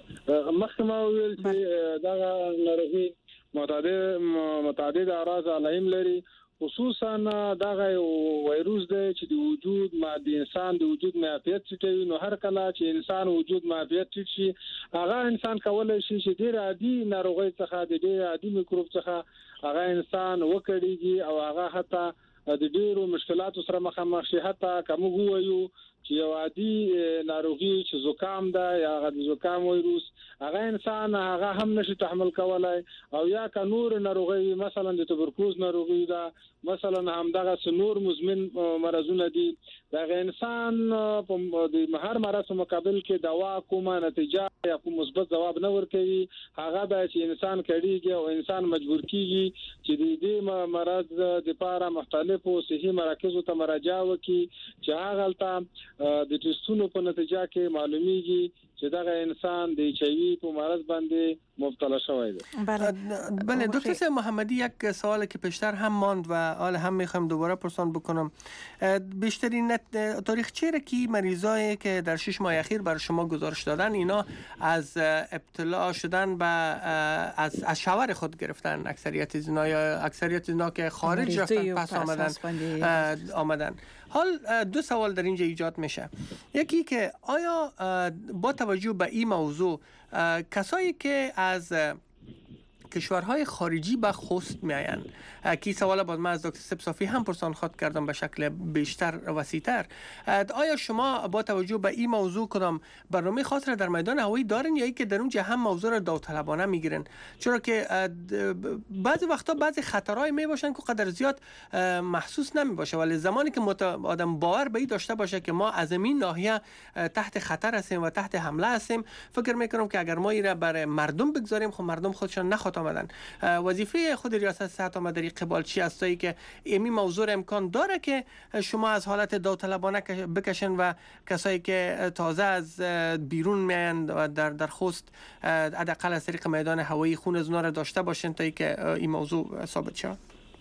مخکې ما ویل چې دا ناروغي متعدد متعدد اعراض علایم لري خصوصا دغه وایروس دی چې د وجود ما د انسان د وجود معافیت ټیټوي نو هر کله چې انسان وجود معافیت ټیټ شي هغه انسان کولای شي چې ډیر عادي ناروغي څخه د ډیر عادي میکروب څخه هغه انسان وکړيږي او هغه حتی د ډیرو مشکلاتو سره مخامخ شي. حتی کوم وایو چې یو عادي ناروغي چې زکام ده یا د زکام وایروس هغه انسان هغه هم نشي تحمل کولای او یا که نور ناروغي مثلا د توبرکلوز ناروغي ده مثلا هم دغه نور مزمن مرزونه دي دغه انسان په د هر مرض مقابل کې دوا کومه نتیجه یا کوم مثبت جواب نه ورکوي هغه به چې انسان کړيږي او انسان مجبور کیږي چې د دې مرض د لپاره مختلفو صحي مراکزو ته مراجعه وکړي چې هغه تل د ټیسټونو په نتیجه کې معلومیږي چې دا انسان د اچ آی وی په مرض باندې مبتلا شوی دی. بله دکتر صاحب محمدی یک سوالی که پیشتر هم ماند و حالا هم میخوام دوباره پرسان بکنم بیشترین تاریخچه را که مریضایی که در شش ماه اخیر برای شما گزارش دادن اینا از ابتلا شدن به از از شوهر خود گرفتن اکثریت از اینا یا اکثریت اینا که خارج رفتن پس آمدن آمدن حال دو سوال در اینجا ایجاد میشه. یکی که آیا با توجه به این موضوع کسایی که از کشورهای خارجی به خوست میآیند کی سوال بعد من از دکتر سب صافی هم پرسان خواهد کردم به شکل بیشتر وسیع‌تر آیا شما با توجه به این موضوع کدام برنامه خاص را در میدان هوایی دارین یا ای که در اونجا هم موضوع را داوطلبانه میگیرن چرا که بعضی وقتا بعضی خطرهای می باشن که قدر زیاد محسوس نمی باشه ولی زمانی که آدم باور به این داشته باشه که ما از این ناحیه تحت خطر هستیم و تحت حمله هستیم فکر میکنم که اگر ما این را برای مردم بگذاریم خب مردم خودشان نخواد آمدن. وظیفه خود ریاست صحت آمده در قبال چی است که این موضوع امکان داره که شما از حالت داوطلبانه بکشن و کسایی که تازه از بیرون میایند و در در خوست حداقل از طریق میدان هوایی خون از اونها را داشته باشن تا اینکه این موضوع ثابت شود.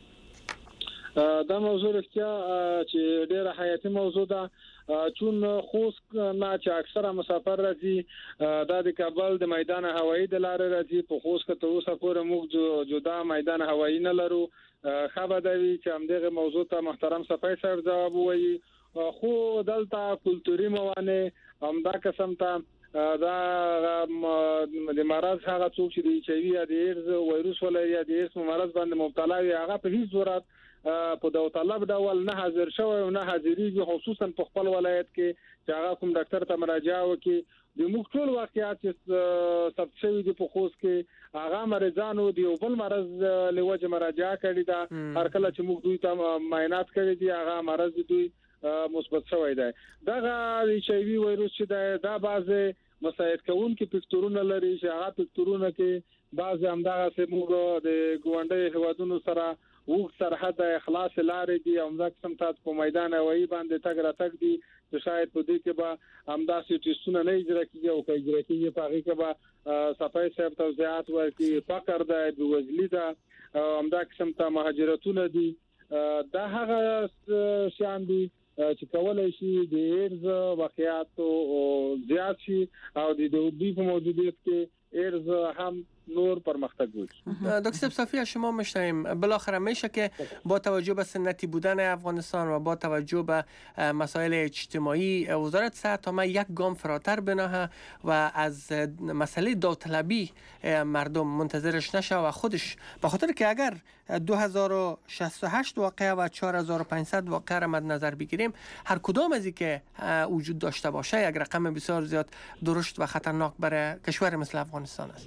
دا موضوع رښتیا چې ډېره حیاتي موضوع ده چون خوست نه چې اکثره مسافر راځي دا د کابل د میدان هوایی د لارې راځي په خوست کې تر اوسه پورې موږ جدا میدان هوایی نه لرو. خبر دی چې همدغه موضوع ته محترم صفای صاحب جواب وایي خو دلته کلتوري موانع همدا قسم ته دا د مرض هغه څوک چې د ایچ آی وی یا د ایډز وایروس ولري یا د ایډز مرض باندې مبتلا وي هغه په هیڅ صورت په داوطلب ډول نه حاضر شوی او نه حاضرېږي، خصوصا په خپل ولایت کې چې هغه کوم ډاکټر ته مراجعه وکړي. د موږ ټول واقعیات چې ثبت شوي دي په خوست کې هغه مریضانو د یو بل مرض له وجې مراجعه کړې ده. هر کله چې موږ دوی ته معاینات کړي دي هغه مرض دوی مثبت شوی دی. دغه ایچ آی وي وایروس چې دی دا بعضې مساعد کوونکي فکټورونه لري چې هغه فکټورونه کې بعضې همدغسې موږ د ګاونډیو هېوادونو سره اوږد سرحد خلاص لارې دي، همدا قسم ته په میدان هوایي باندې تګ راتګ دي چې شاید په دې کې به همداسې ټیسټونه نه اجرا کېږي او که اجرا کېږي په هغې کې به صفای صاحب توضیحات ورکړي. فقر ده، بېوزلي ده، همدا قسم ته مهاجرتونه دي. دا هغه شیان دي چې کولای شي د ایرز واقعیاتو زیات شي او د دوی په موجودیت کې ایرز هم نور پرمختگ بود. دکتر صافی از شما میشنویم. بالاخره میشه که با توجه به سنتی بودن افغانستان و با توجه به مسائل اجتماعی وزارت صحت ما یک گام فراتر بنه و از مسئله داوطلبی مردم منتظرش نشه و خودش، به خاطر که اگر دو هزار و شصت و هشت واقعه و چهار هزار و پانصد واقعه را مد نظر بگیریم، هر کدام از این که وجود داشته باشه یک رقم بسیار زیاد درشت و خطرناک برای کشور مثل افغانستان است.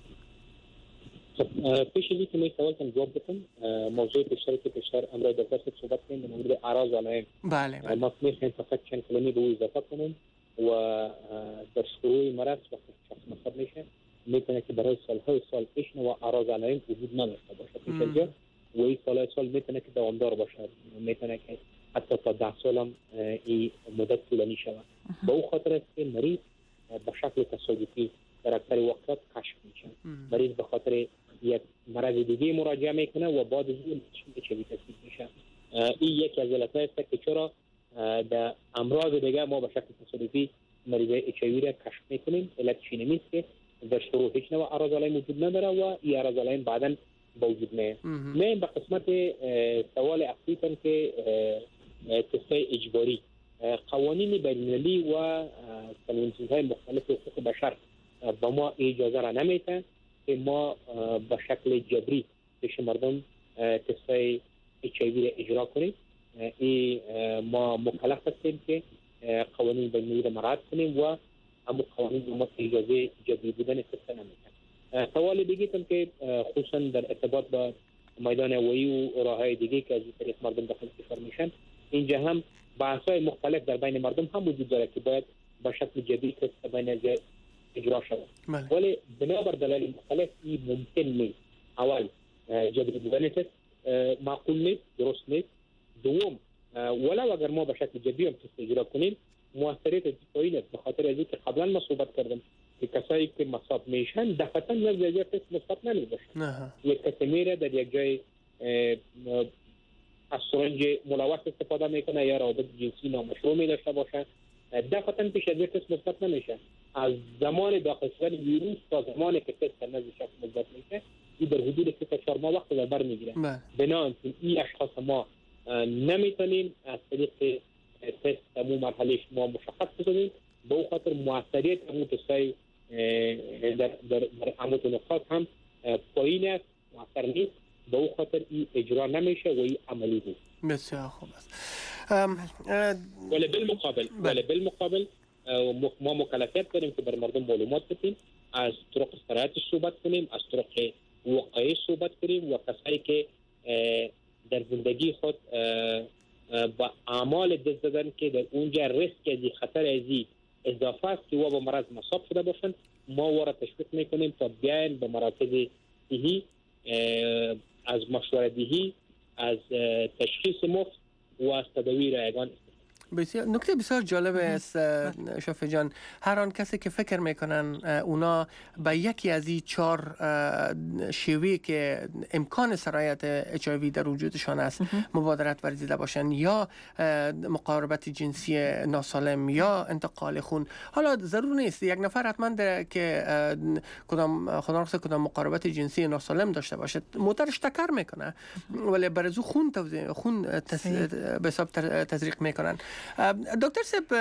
پیش از اینکه می سوالتان جواب بدم، موضوع بیشتر که بیشتر امروز در درس صحبت کنیم در مورد اعراض علائم. بله بله. ما میخوایم فقط چند کلمه به او اضافه کنیم و در شروع مرض وقتی شخص مصاب میشه میتونه که برای سالهای سال پیش و اعراض علائم وجود نداشته باشه پیش از جا و این سالهای سال میتونه که دوامدار باشه، میتونه که حتی تا ده سال هم این مدت طولانی شود. به او خاطر است که مریض به شکل تصادفی در اکثر وقت کشف میشه. مریض به خاطر یک مرض دیگه مراجعه میکنه و بعد از اون اچ آی وی تصدیق میشه. این یکی از علتهای است که چرا در امراض دیگه ما به شکل تصادفی مریض اچ آی وی را کشف میکنیم. علت چی نمیست که در شروع هیچ نوع اعراض علائم وجود نداره و این اعراض علائم بعداً به وجود میاد. من به قسمت سوال اخیرتان که تستای اجباری، قوانین بین‌المللی و کنوانسیون‌های مختلف حقوق بشر با ما اجازه را نمیده که ما به شکل جبری پیش مردم تستای اچ آی وی را اجرا کنیم. این ما مکلف هستیم که قوانین بین‌المللی را مراعات کنیم و اما قوانین ما اجازه جبری بودن تست نمیده. سوال دیگه تم که خصوصا در ارتباط با میدان هوایی و راههای دیگه که از این طریق مردم داخل کشور میشن، اینجا هم بحث‌های مختلف در بین مردم هم وجود داره که باید به شکل جبری تست بین اجرا شود. ولی بنابر دلایل مختلف این ممکن نیست. اول جبری بودن تست معقول نیست، درست نیست. دوم ولی اگر ما به شکل جبری هم تست اجرا کنیم موثریت پایین است، به خاطر از اینکه قبلا ما صحبت کردم که کسایی که مصاب میشن دفعتا نزد جای تست مثبت نمیشه. یک کسی میره در یک جای از سرنج ملوث استفاده میکنه یا روابط جنسی نامشروع داشته باشه، دفعتا پیش از تست مثبت نمیشه. از زمان داخل شدن ویروس تا زمانی که تست نزد شخص مثبت میشه این در حدود سه تا چهار ماه وقت در بر میگیره. بنابراین این اشخاص ما نمیتونیم از طریق تست امو مرحله ما مشخص بکنیم. به او خاطر موثریت امو تستای در در امو نقاط هم پایین است، موثر نیست. به او خاطر این اجرا نمیشه و این عملی بود. بسیار خوب است. ولی بالمقابل ولی بالمقابل ما مکلفیت داریم که بر مردم معلومات بدیم، از طرق استراحتش صحبت کنیم، از طرق واقعی صحبت کنیم و کسایی که در زندگی خود با اعمال دست دادن که در اونجا ریسک از خطر ازی اضافه است که و با مرض مصاب شده باشند، ما وارد تشویق میکنیم تا بیاین به مراکز صحی از مشوره دهی، از تشخیص مفت و از تداوی رایگان. بسیار نکته بسیار جالب است شافی جان. هر آن کسی که فکر میکنن اونا به یکی از این چهار شیوه که امکان سرایت اچ آی وی در وجودشان است مبادرت ورزیده باشن، یا مقاربت جنسی ناسالم یا انتقال خون. حالا ضرور نیست یک نفر حتما که کدام خدا نخواسته کدام مقاربت جنسی ناسالم داشته باشه موترش تکر میکنه، ولی برای خون توزیع خون به حساب تزریق میکنن. دکتر صاحب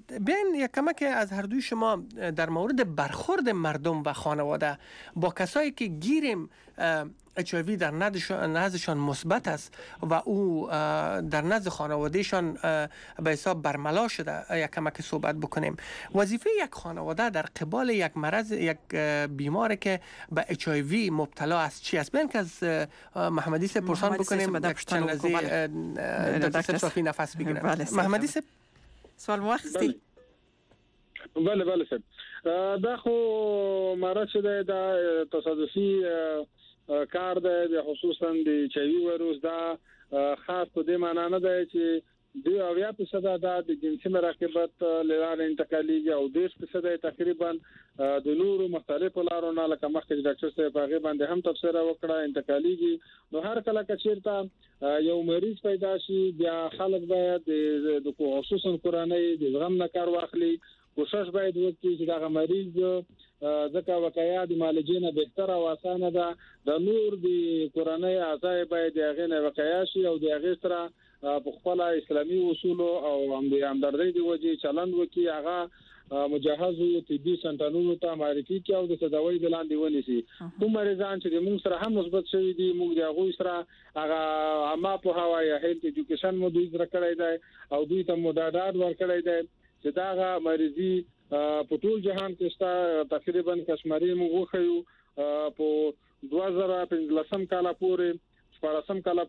بیاین یک کمک از هر دوی شما در مورد برخورد مردم و خانواده با کسایی که گیریم اچ آی وی در نزدشان مثبت است و او در نزد خانوادهشان به حساب برملا شده یک کمک صحبت بکنیم. وظیفه یک خانواده در قبال یک مرض یک بیماری که به اچ آی وی مبتلا است چی است؟ بیاین که از محمدی سه پرسان بکنیم چند لحظه دکتر صافی نفس بگیرن. محمدی سه سوال مواخستی؟ بله بله سر دا خو مرض شده دا تصادفی کار ده خصوصا د اچ آی وی ویروس دا خاص په دې معنی نه دی چې دوی اویا فیصد دا د جنسي مراقبت لاره انتقالي او دیش فیصد تقریبا د نورو مختلفو لارو نه لکه مخکې ډاکټر صاحب هغه باندې هم تفسیر وکړه انتقالي نو هر کله چې چیرته یو مریض پیدا شي بیا خلک باید د خصوصا کورنۍ د زغم نه کار واخلي کوشش باید وکړي چې دا مریض ځکه وقایع د معالجې نه بهتر او اسانه ده د نور د کورنۍ اعضاء باید هغه نه وقایع شي او د هغه سره په خپل اسلامي اصول او هم د همدردۍ د وجې چلند وکړي هغه مجهز طبي سنټرونو ته معرفي کړي او د تداوی بلاندې ونیسي کوم مریضان چې موږ سره هم مثبت شوي دي موږ د هغه سره هغه اما په هوايي هیلث ایجوکیشن مو دوی سره کړی دی او دوی ته مدادات ورکړی دی چې دا مریضي په ټول جهان کې ستا تقریبا کشماري مو وخیو په دوه زره پنځلسم کال پورې شپږم کال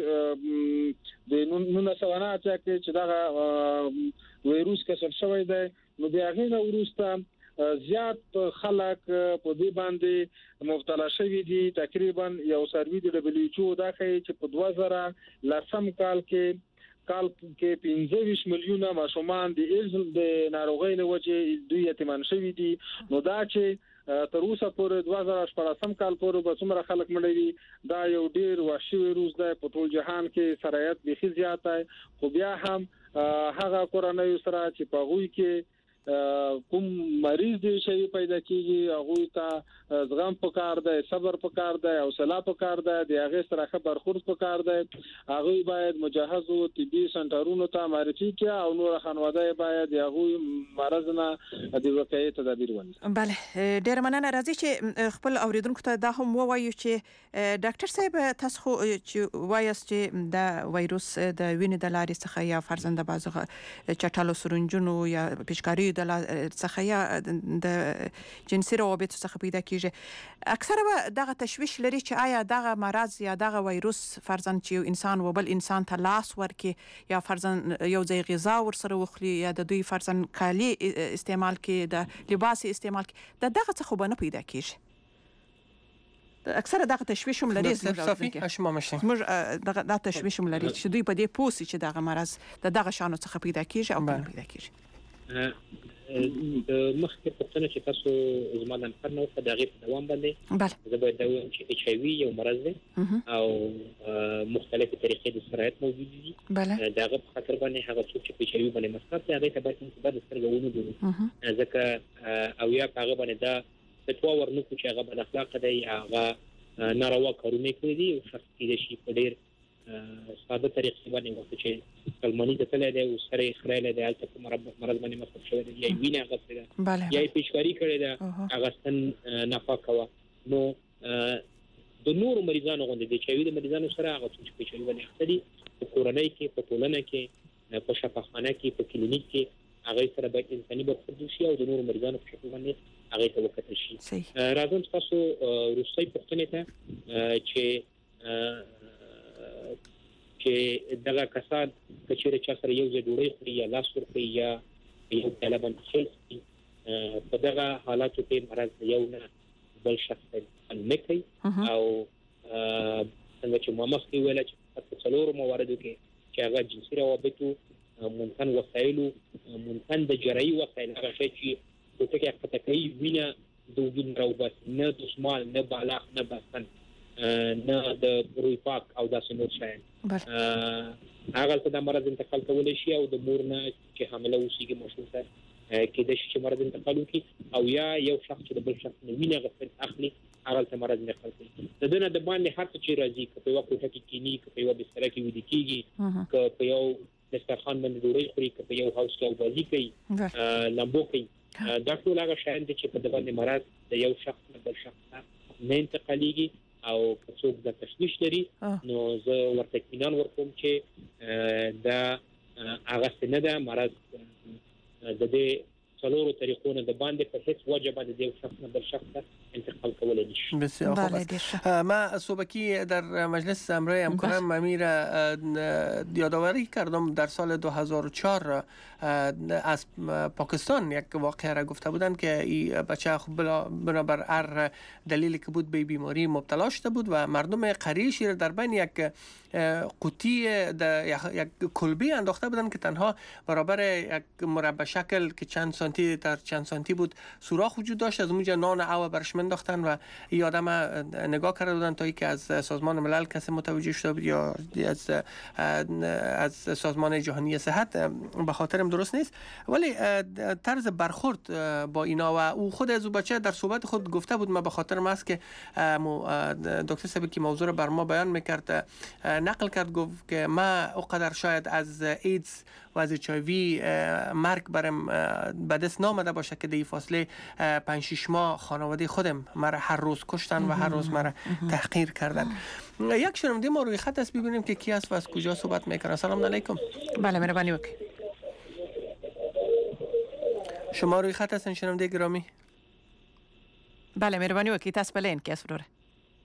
پورې د نن سوانه چې چې دا وایروس کشف شوی دی نو بیا غوښنه ورسته زیات خلک په دې باندې مبتلا شوي دي تقریبا یو سروي د دبليو ایچ او دا کوي چې په دوه زره لسم کال کې کال کې پنځه میلیونه ماشومان د ایډز د ناروغۍ له وجې دوی یتیمان شوي دي نو دا چې تر اوسه پورې دوه زره شپږم کال پورې به څومره خلک مړي دا یو ډیر وحشي ویروس دی په ټول جهان کې سرایت بيخي زیات دی خو بیا هم هغه کورنۍ سره چې په غوي کې کوم مریض دی شي پیدا کیږي هغه ته زغم پکار دی صبر پکار دی او حوصله پکار دی د هغه سره خبر خورد پکار دی هغه باید مجهز او طبي سنټرونو ته معرفي کړي او نور خانواده باید هغه مرز نه د وقایع تدابیر ونیسي. بله ډیر مننه راځي چې خپل اوریدونکو ته دا هم ووایو چې ډاکټر صاحب تاسو خو چې وایاست چې د وایروس د وینې د لارې څخه یا فرزند بازغه چټالو سرنجونو یا پیشکاری د څخه یا د جنسي روابط څخه پیدا کیږي اکثره به دغه تشویش لري چې آیا دغه مرض یا دغه وایروس فرضاً چې انسان و بل انسان ته لاس ورکي یا فرضاً یو ځای غذا ورسره وخوري یا د دوی فرضاً کالی استعمال کې د لباس استعمال کې د دغه څخه به نه پیدا کیږي اکثره دغه تشویش هم لري موږ دغه د تشویش هم لري چې دوی په دې پوسي چې دغه مرض د دغه شانو څخه پیدا کیږي او نه پیدا کیږي. د مخکې پوښتنه چې تاسو زما د نفر نو په دغه دوام باندې بله زه باید دا وایم چې اچ آی وی یو مرض دی او مختلفې طریقې د سرایت موجود دي بله دغه په خاطر باندې هغه څوک چې اچ آی وی باندې مسکر دی هغه ته باید مثبت سترګونه ګوري ځکه او یا هغه باندې دا فتوا ورنکو چې هغه بد اخلاق دی هغه ناروا کارونه کوي دي او شخص کې شي په ډیر ساده طریقې باندې وخت چې کلمنی د تل دی او سره خړایله دی البته کوم مرض باندې مصرف شوی دی یا وینه غوښته ده یا پیشکاری کړی ده هغه ستن ناپاکه و نو د نور مریضانو غوندي د چوي د مریضانو سره هغه چې پیشکاری باندې اختلي په کورنۍ کې په ټولنه کې په شفاخانه کې په کلینیک کې هغه سره باید انساني برخورد شي او د نور مریضانو په شکل باندې هغه ته وکړل شي. راځم تاسو روسي پوښتنه ته چې چې دغه کسان کچېره چا سره یو ځای ډوډۍ خوري یا لاس ورکوي یا یو پیاله باندې خوري په دغه حالاتو کې مرض یو نه بل شخص نه کوي او څنګه چې ما مخکې ویل چې په څلورو مواردو کې چې هغه جنسي روابطو ممکن وسایلو ممکن د جراحي وسایل هغه شی چې په تکه پټکې وینه د وګین روابط نه د شمال نه بالاخ نه بسن نه د روی پاک او داسې نور شایان هغه څه د مرض انتقال کولای شي او د مور نه چې حامله اوسېږي ماشوم ته کې د شي مرض انتقال وکړي او یا یو شخص چې د بل شخص نه وینه غوښتل اخلي هغه څه مرض انتقال کوي د دنیا د باندې هر څه چې راځي که په یو کوټه کې کینی که په یو بستر کې ودی کیږي که په یو دسترخوان باندې ډوډۍ خوري که په یو هاوس کې بازی کوي لامبو کوي دا ټول هغه شیان دي چې په دغه مرض د یو شخص نه بل شخص ته نه انتقالېږي او که څوک د تشویش لري نو زه ورته اطمینان ورکوم چې دا هغه څه نه ده مرض د دې څلورو طریقو نه د باندې په هیڅ وجه باندې د یو شخص نه بل شخص ته انتقال کولای نشي. بسیار خوب است. ما صبحی در مجلس امرای همکارم امیر یادآوری کردم در سال دو هزار و چهار از پاکستان یک واقعه را گفته بودند که این بچه بنابر هر دلیلی که بود به بیماری مبتلا شده بود و مردم قریه‌اش را در بین یک قوطی یک کلبه انداخته بودند که تنها برابر یک مربع شکل که چند سانتی در چند سانتی بود سوراخ وجود داشت. از اونجا نان او برش انداختن و این آدم نگاه کرده بودن تا اینکه از سازمان ملل کسی متوجه شده بود یا از از سازمان جهانی صحت به خاطرم درست نیست، ولی طرز برخورد با اینا و او خود از او بچه در صحبت خود گفته بود، ما به خاطرم است که دکتر صاحب که موضوع رو بر ما بیان میکرد نقل کرد، گفت که ما اوقدر شاید از ایدز و از اچ آی وی مرگ برم به دست نامده باشه که دی فاصله پنج شش ماه خانواده خودم مرا هر روز کشتن و هر روز مرا تحقیر کردن. یک شنونده ما روی خط است، ببینیم که کی است و از کجا صحبت میکنه. سلام علیکم. بله مهربانی وکیل. شما روی خط هستین شنونده گرامی؟ بله مهربانی وکیل تاسو بلین کی است وروره.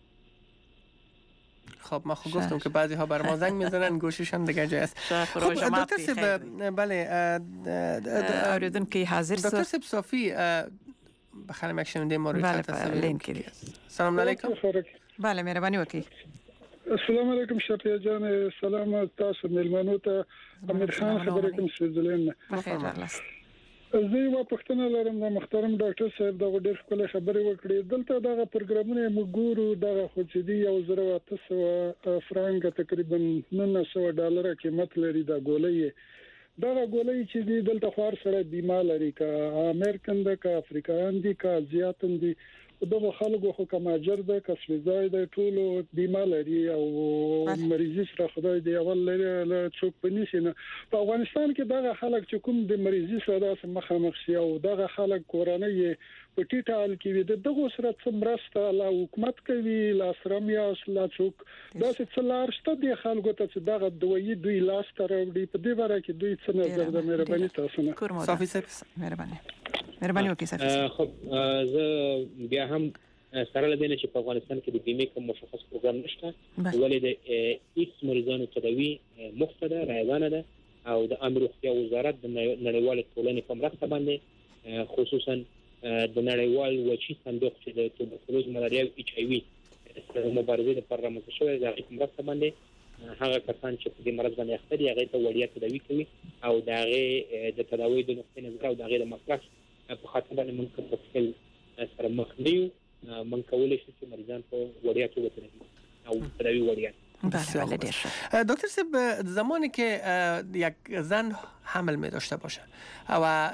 خب ما خود گفتم که بعضی ها بر ما زنگ میزنن گوششان دیگه جای است. خب دکتر سب بله اوریدونکو حاضر است. دکتر سب صافی بخیر یک شنونده ما روی خط است. سلام علیکم. بله مهربانی وکیل. السلام علیکم شفیع جان، سلام تاسو ملمنو ته امیر خان خبرې کوم سویزرلند. بخیر راغلاست. زه یو پښتنه لرم د محترم ډاکټر صاحب د ډېر خپل خبرې وکړې. دلته دغه پروګرامونه موږ دغه خوځېدي یو زره و اته سوه فرانک تقریبا نه سوه ډالر قیمت لري د ګولۍ. دغه ګولۍ چې دی دلته خور سره بیمه لري که امریکن ده که افریقایان دي که ازیاتن دي، دغه خلکو خو کماجر ده که سویزای ده ټولو بیمه لري او مریضي سره خدای دی اول لري څوک پنيسي نه. په افغانستان کې دغه خلک چې کوم د مریضي سره مخامخ شي او دغه خلک کورنۍ په ټیټه حال کې وي دغه سره څه مرسته لا حکومت کوي لا سرم یا لا څوک داسې څه لار شته د خلکو ته چې دغه دوی دوی لاس ته راوړي په دې باره کې دوی څه نظر د مهرباني تاسو نه صافي صاحب مهرباني مهرباني وکړئ صاحب. خب زه بیا هم سره لدینه چې په افغانستان کې د بیمې کوم مشخص پروګرام نشته، ولې د ایکس مریضانو تداوی مفت ده، رایگانه ده او د امر روغتیا وزارت د نړیوال ټولنې په مرسته باندې خصوصا د نړیوال وچی صندوق چې د توبرکلوز ملاریا او ایچ آی وی سره مبارزه لپاره رامنځته شوی د په مرسته باندې هغه کسان چې په دې مرض باندې اخته دي هغه ته وړیا تداوی کوي او د هغه د تداوی د نقطې نظر او د هغه د مصرف په خاطر باندې موږ په خپل سره مخ نه یو، موږ کولای شو چې مریضان په وړیا توګه تداوی او تداوی وړیا. بله بله. دکتر صاحب زمانی که یک زن حمل می داشته باشه و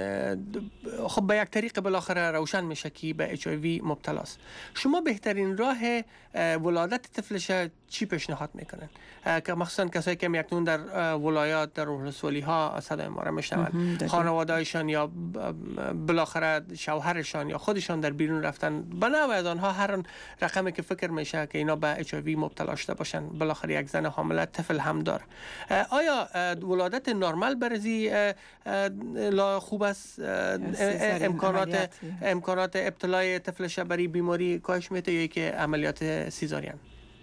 خب به یک طریق بالاخره روشن میشه که به اچ آی وی مبتلاست، شما بهترین راه ولادت طفلش چی پیشنهاد میکنن؟ که مخصوصا کسایی که اکنون در ولایات در ولسوالی ها صدای ما را میشنون، خانواده‌ایشان یا بالاخره شوهرشان یا خودشان در بیرون رفتن، بنابراین از آنها هر رقمی که فکر میشه که اینا به اچ آی وی مبتلا شده باشن، بالاخره یک زن حامله طفل هم داره، آیا ولادت نرمال برزی لا خوب است؟ امکانات امکانات ابتلای طفلش برای بیماری کاهش میده یا که عملیات سیزارین؟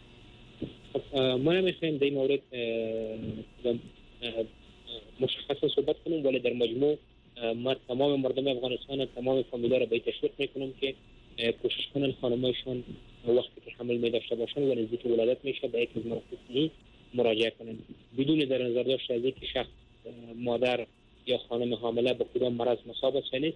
ما نمیخوایم در این مورد مشخصا صحبت کنیم، ولی در مجموع ما تمام مردم افغانستان تمام فامیلا را به تشویق میکنم که کوشش کنن خانمایشان وقتی که حمل می داشته باشن و نزدیک ولادت میشه به یک از مراکز مراجعه کنن بدون در نظر داشته از اینکه شخص مادر یا خانم حامله به کدام مرض مصاب است نیست.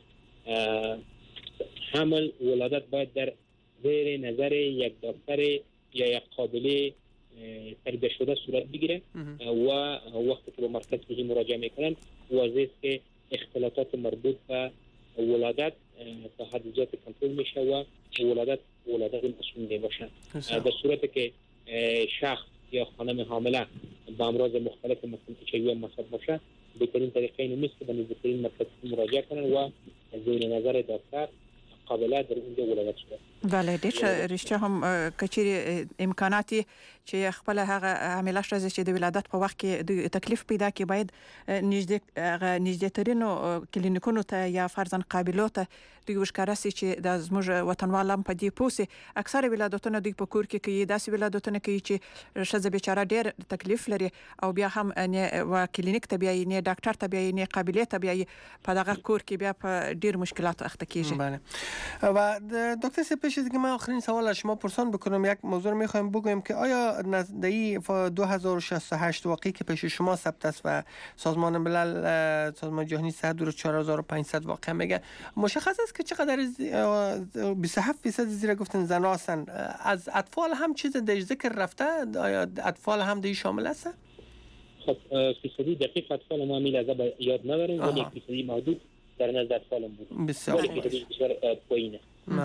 حمل ولادت باید در زیر نظر یک دکتر یا یک قابل تربیت شده صورت بگیره و وقتی که به مرکز بهی مراجعه میکنن واضح است که اختلالات مربوط به ولادت تا حد زیادی کنترل میشه و ولادت ولادت مسئول نباشه. در صورتی که شخص یا خانم حامله با امراض مختلف مثل اچ آی وی مصاب باشه بهترین طریقه این نیست که به نزدیکترین مرکز مراجعه کنن و زیر نظر دکتر قابله در اونجا ولادت شده. بله ډېر رښتیا هم کچېرې امکاناتي چې خپل هغه حامله ښځه چې د ولادت په وخت کې د تکلیف پیدا کې باید نږدې نږدې ترینو کلینیکونو ته یا فرضاً قابلو ته دوی وشکاره سي چې د زموږ وطنوالان په دې پوسي اکثره ولادتونه دوی په کور کې کوي داسې ولادتونه کوي چې ښځه بیچاره ډېر تکلیف لري او بیا هم نه و کلینیک ته بیاي نه ډاکټر ته بیاي نه قابلیت ته بیاي په دغه کور کې بیا په ډېر مشکلات اخته کیږي. بله و دکتر سه پیش از که من آخرین سوال از شما پرسان بکنم یک موضوع میخوایم بگویم که آیا نزدیکی دو هزار و شصت و هشت واقعی که پیش شما ثبت است و سازمان ملل سازمان جهانی صحت رو چهار هزار و پانصد واقع میگه مشخص است که چقدر بیست و هفت فیصد زیر گفتن زنا هستند از اطفال هم چیز در ذکر رفته آیا اطفال هم دی شامل است؟ خب فیصدی دقیق اطفال ما میل از یاد نداریم ولی فیصدی محدود در نزد اطفالم بود. بسیار بسیار پایینه.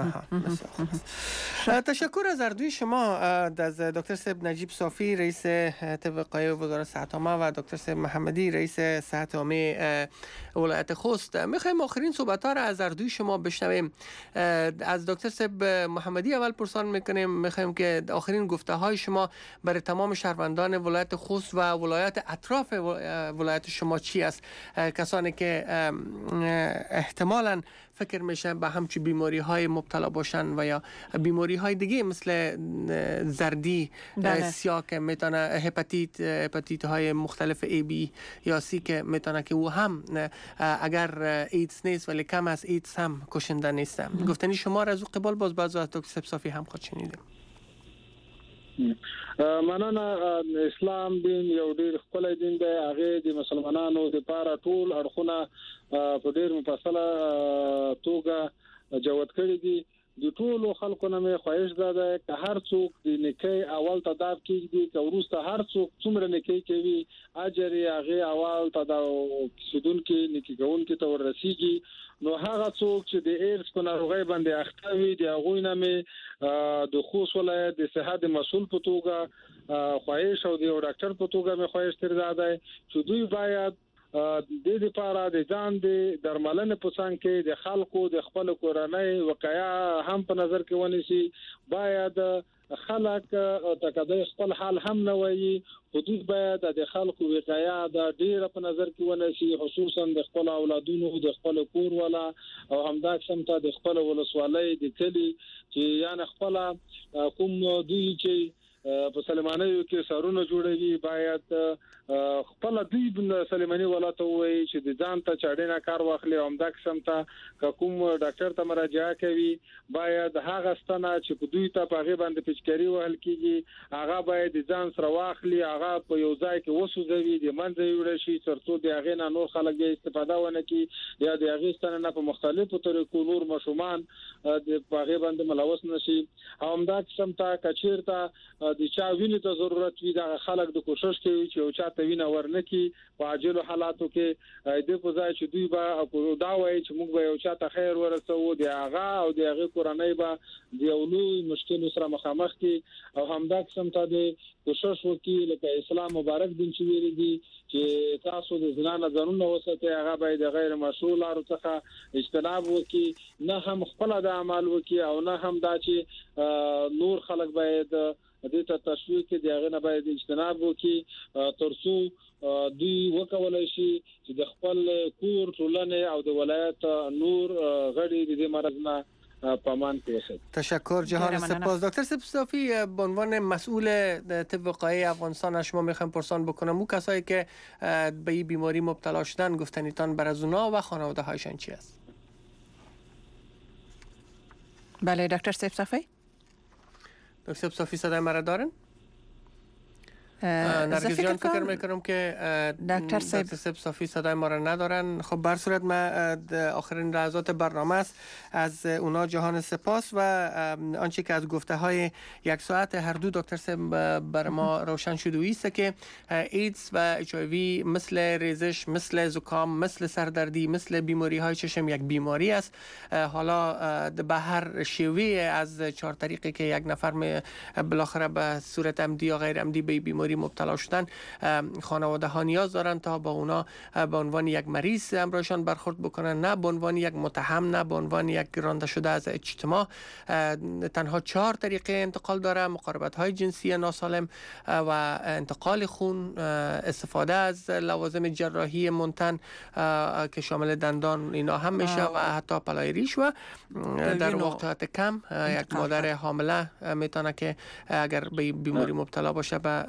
تشکر از اردوی شما از دکتر صاحب نجیب صافی رئیس طب وقایع وزارت صحت عامه و دکتر صاحب محمدی رئیس صحت عامه ولایت خوست. میخوایم آخرین صحبت ها را از اردوی شما بشنویم. از دکتر صاحب محمدی اول پرسان میکنیم میخوایم که آخرین گفته های شما برای تمام شهروندان ولایت خوست و ولایت اطراف ولایت شما چی است؟ کسانی که احتمالاً فکر میشه به همچین بیماری های مبتلا باشن و یا بیماری های دیگه مثل زردی سیاه که میتونه هپاتیت هپاتیت های مختلف ای بی یا سی که میتونه که او هم اگر ایدز نیست ولی کم از ایدز هم کشنده نیست. گفتنی شما را از قبال باز باز از دکتر صافی هم خود شنیدیم. مننه. اسلام دین یو ډیر خپل دین دی هغه د مسلمانانو لپاره ټول اړخونه په ډیر مفصله توګه جوت کړی دي. د ټولو خلکو نه مې خواهش ده چې هر څوک د نیکی اول تداب کیږي که ورسته هر څوک څومره نیکی کوي اجر یې هغه اول تداب کیدون کې نیکی کوون کې تور رسیږي. نو هغه څوک چې د ایرس په ناروغي باندې اخته وي د هغوی نه مې د خوست ولایت د صحت مسؤل په توګه خواهش او د ډاکټر په توګه مې خواهش تر ده چې دوی باید د دې لپاره د ځان د درملنې په څنګ کې د خلکو د خپل کورنۍ وقایع هم په نظر کې ونیسي. باید خلک تکده خپل حال هم نه وایي حدود باید د خلکو وقایع د ډیر په نظر کې ونیسي خصوصا د خپل اولادونو د خپل کور ولا او همدا سمته د خپل ولسوالۍ د کلی چې یعنی خپل کوم دوی چې په سلمانیو کې سرونه جوړوي باید خپل دوی د سلمانی ولایت وایي چې د ځان ته چاډینا کار واخلي او همدا سمته کوم ډاکټر ته مراجعه کوي باید هغه ستنه چې په دوی ته په غیبه باندې پچکاری وهل کیږي هغه باید ځان سره واخلي هغه په یو ځای کې وسوځوي د منځ یوړ شي ترڅو د هغه نه نور خلک به استفاده ونه کړي یا د هغه ستنه نه په مختلفو طریقو نور مشومان د په غیبه باندې ملوث نشي. او همدا سمته کچیرته د چا وینې ته ضرورت وي د خلک د کوشش کوي چې او چا ته وینه ورنکي په عاجل حالاتو کې د په ځای چې دوی به دا وایي چې موږ به یو چا ته خیر ورسوو د هغه او د هغه کورنۍ به د یو لوی مشکل سره مخامخ کی او همدا قسم ته د کوشش وکړي لکه اسلام مبارک دین چې ویلي دي چې تاسو د زنا نه ځانونه وساتئ هغه باید غیر مشروع لارو څخه اجتناب وکړي نه هم خپل د اعمال وکړي او نه هم دا چې نور خلک باید د ته تشویق کې دغه نه باید اجتناب وکړي ترڅو دوی وکولای شي چې د خپل کور ټولنه او د ولایت نور غړي د دې مرز نه پامان کوي. تشکر جهان سپاس. دکتر صافی به عنوان مسئول طب وقایع افغانستان از شما میخوام پرسان بکنم اون کسایی که به این بیماری مبتلا شدن گفتنیتان بر از اونا و خانواده هایشان چی است؟ بله دکتر صافی. دکتر صافی صدای مرا دارن؟ نرگس جان فکر میکنم که دکتر صاحب صافی صدای ما را ندارن. خب بر صورت ما آخرین لحظات برنامه است. از اونا جهان سپاس و آنچه که از گفته های یک ساعت هر دو دکتر صاحب بر ما روشن شده است که ایدز و اچ آی وی مثل ریزش، مثل زکام، مثل سردردی، مثل بیماری های چشم یک بیماری است. حالا به هر شیوه از چهار طریقی که یک نفر بالاخره به صورت عمدی یا غیر عمدی به بیماری مبتلا شدن، خانواده ها نیاز دارن تا با اونا به عنوان یک مریض امرایشان برخورد بکنن، نه به عنوان یک متهم، نه به عنوان یک رانده شده از اجتماع. تنها چهار طریقه انتقال داره: مقاربت های جنسی ناسالم و انتقال خون، استفاده از لوازم جراحی منتن که شامل دندان اینا هم میشه و حتی پلای ریش، و در وقت کم یک مادر حامله میتونه که اگر به بیماری مبتلا باشه به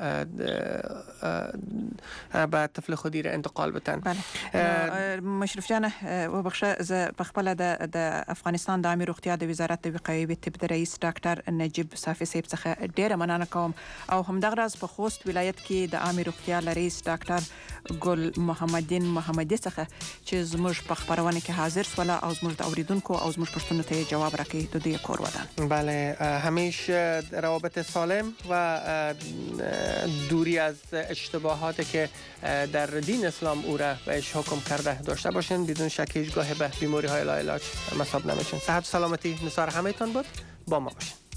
به طفل خودی را انتقال بتن. بله. مشرف جان و بخشه ز بخبل د افغانستان د امیر روغتیا د وزارت د وقایې به طب د رئیس ډاکټر نجیب صافی صاحب څخه ډیره مننه کوم، او همدغه راز په خوست ولایت کې د امیر روغتیا د رئیس ډاکټر ګل محمدین محمدي څخه چې زموږ په خبرونه کې حاضر سول او زموږ د اوریدونکو او زموږ پښتنو ته جواب راکړي. د دې کور ودان. بله، همیشه روابط سالم و دوری از اشتباهاتی که در دین اسلام او را بهش حکم کرده داشته باشین. بدون شک هیچگاه به بیماری های لاعلاج مصاب نمیشین. صحت و سلامتی نثار همه‌تان بود. با ما باشین.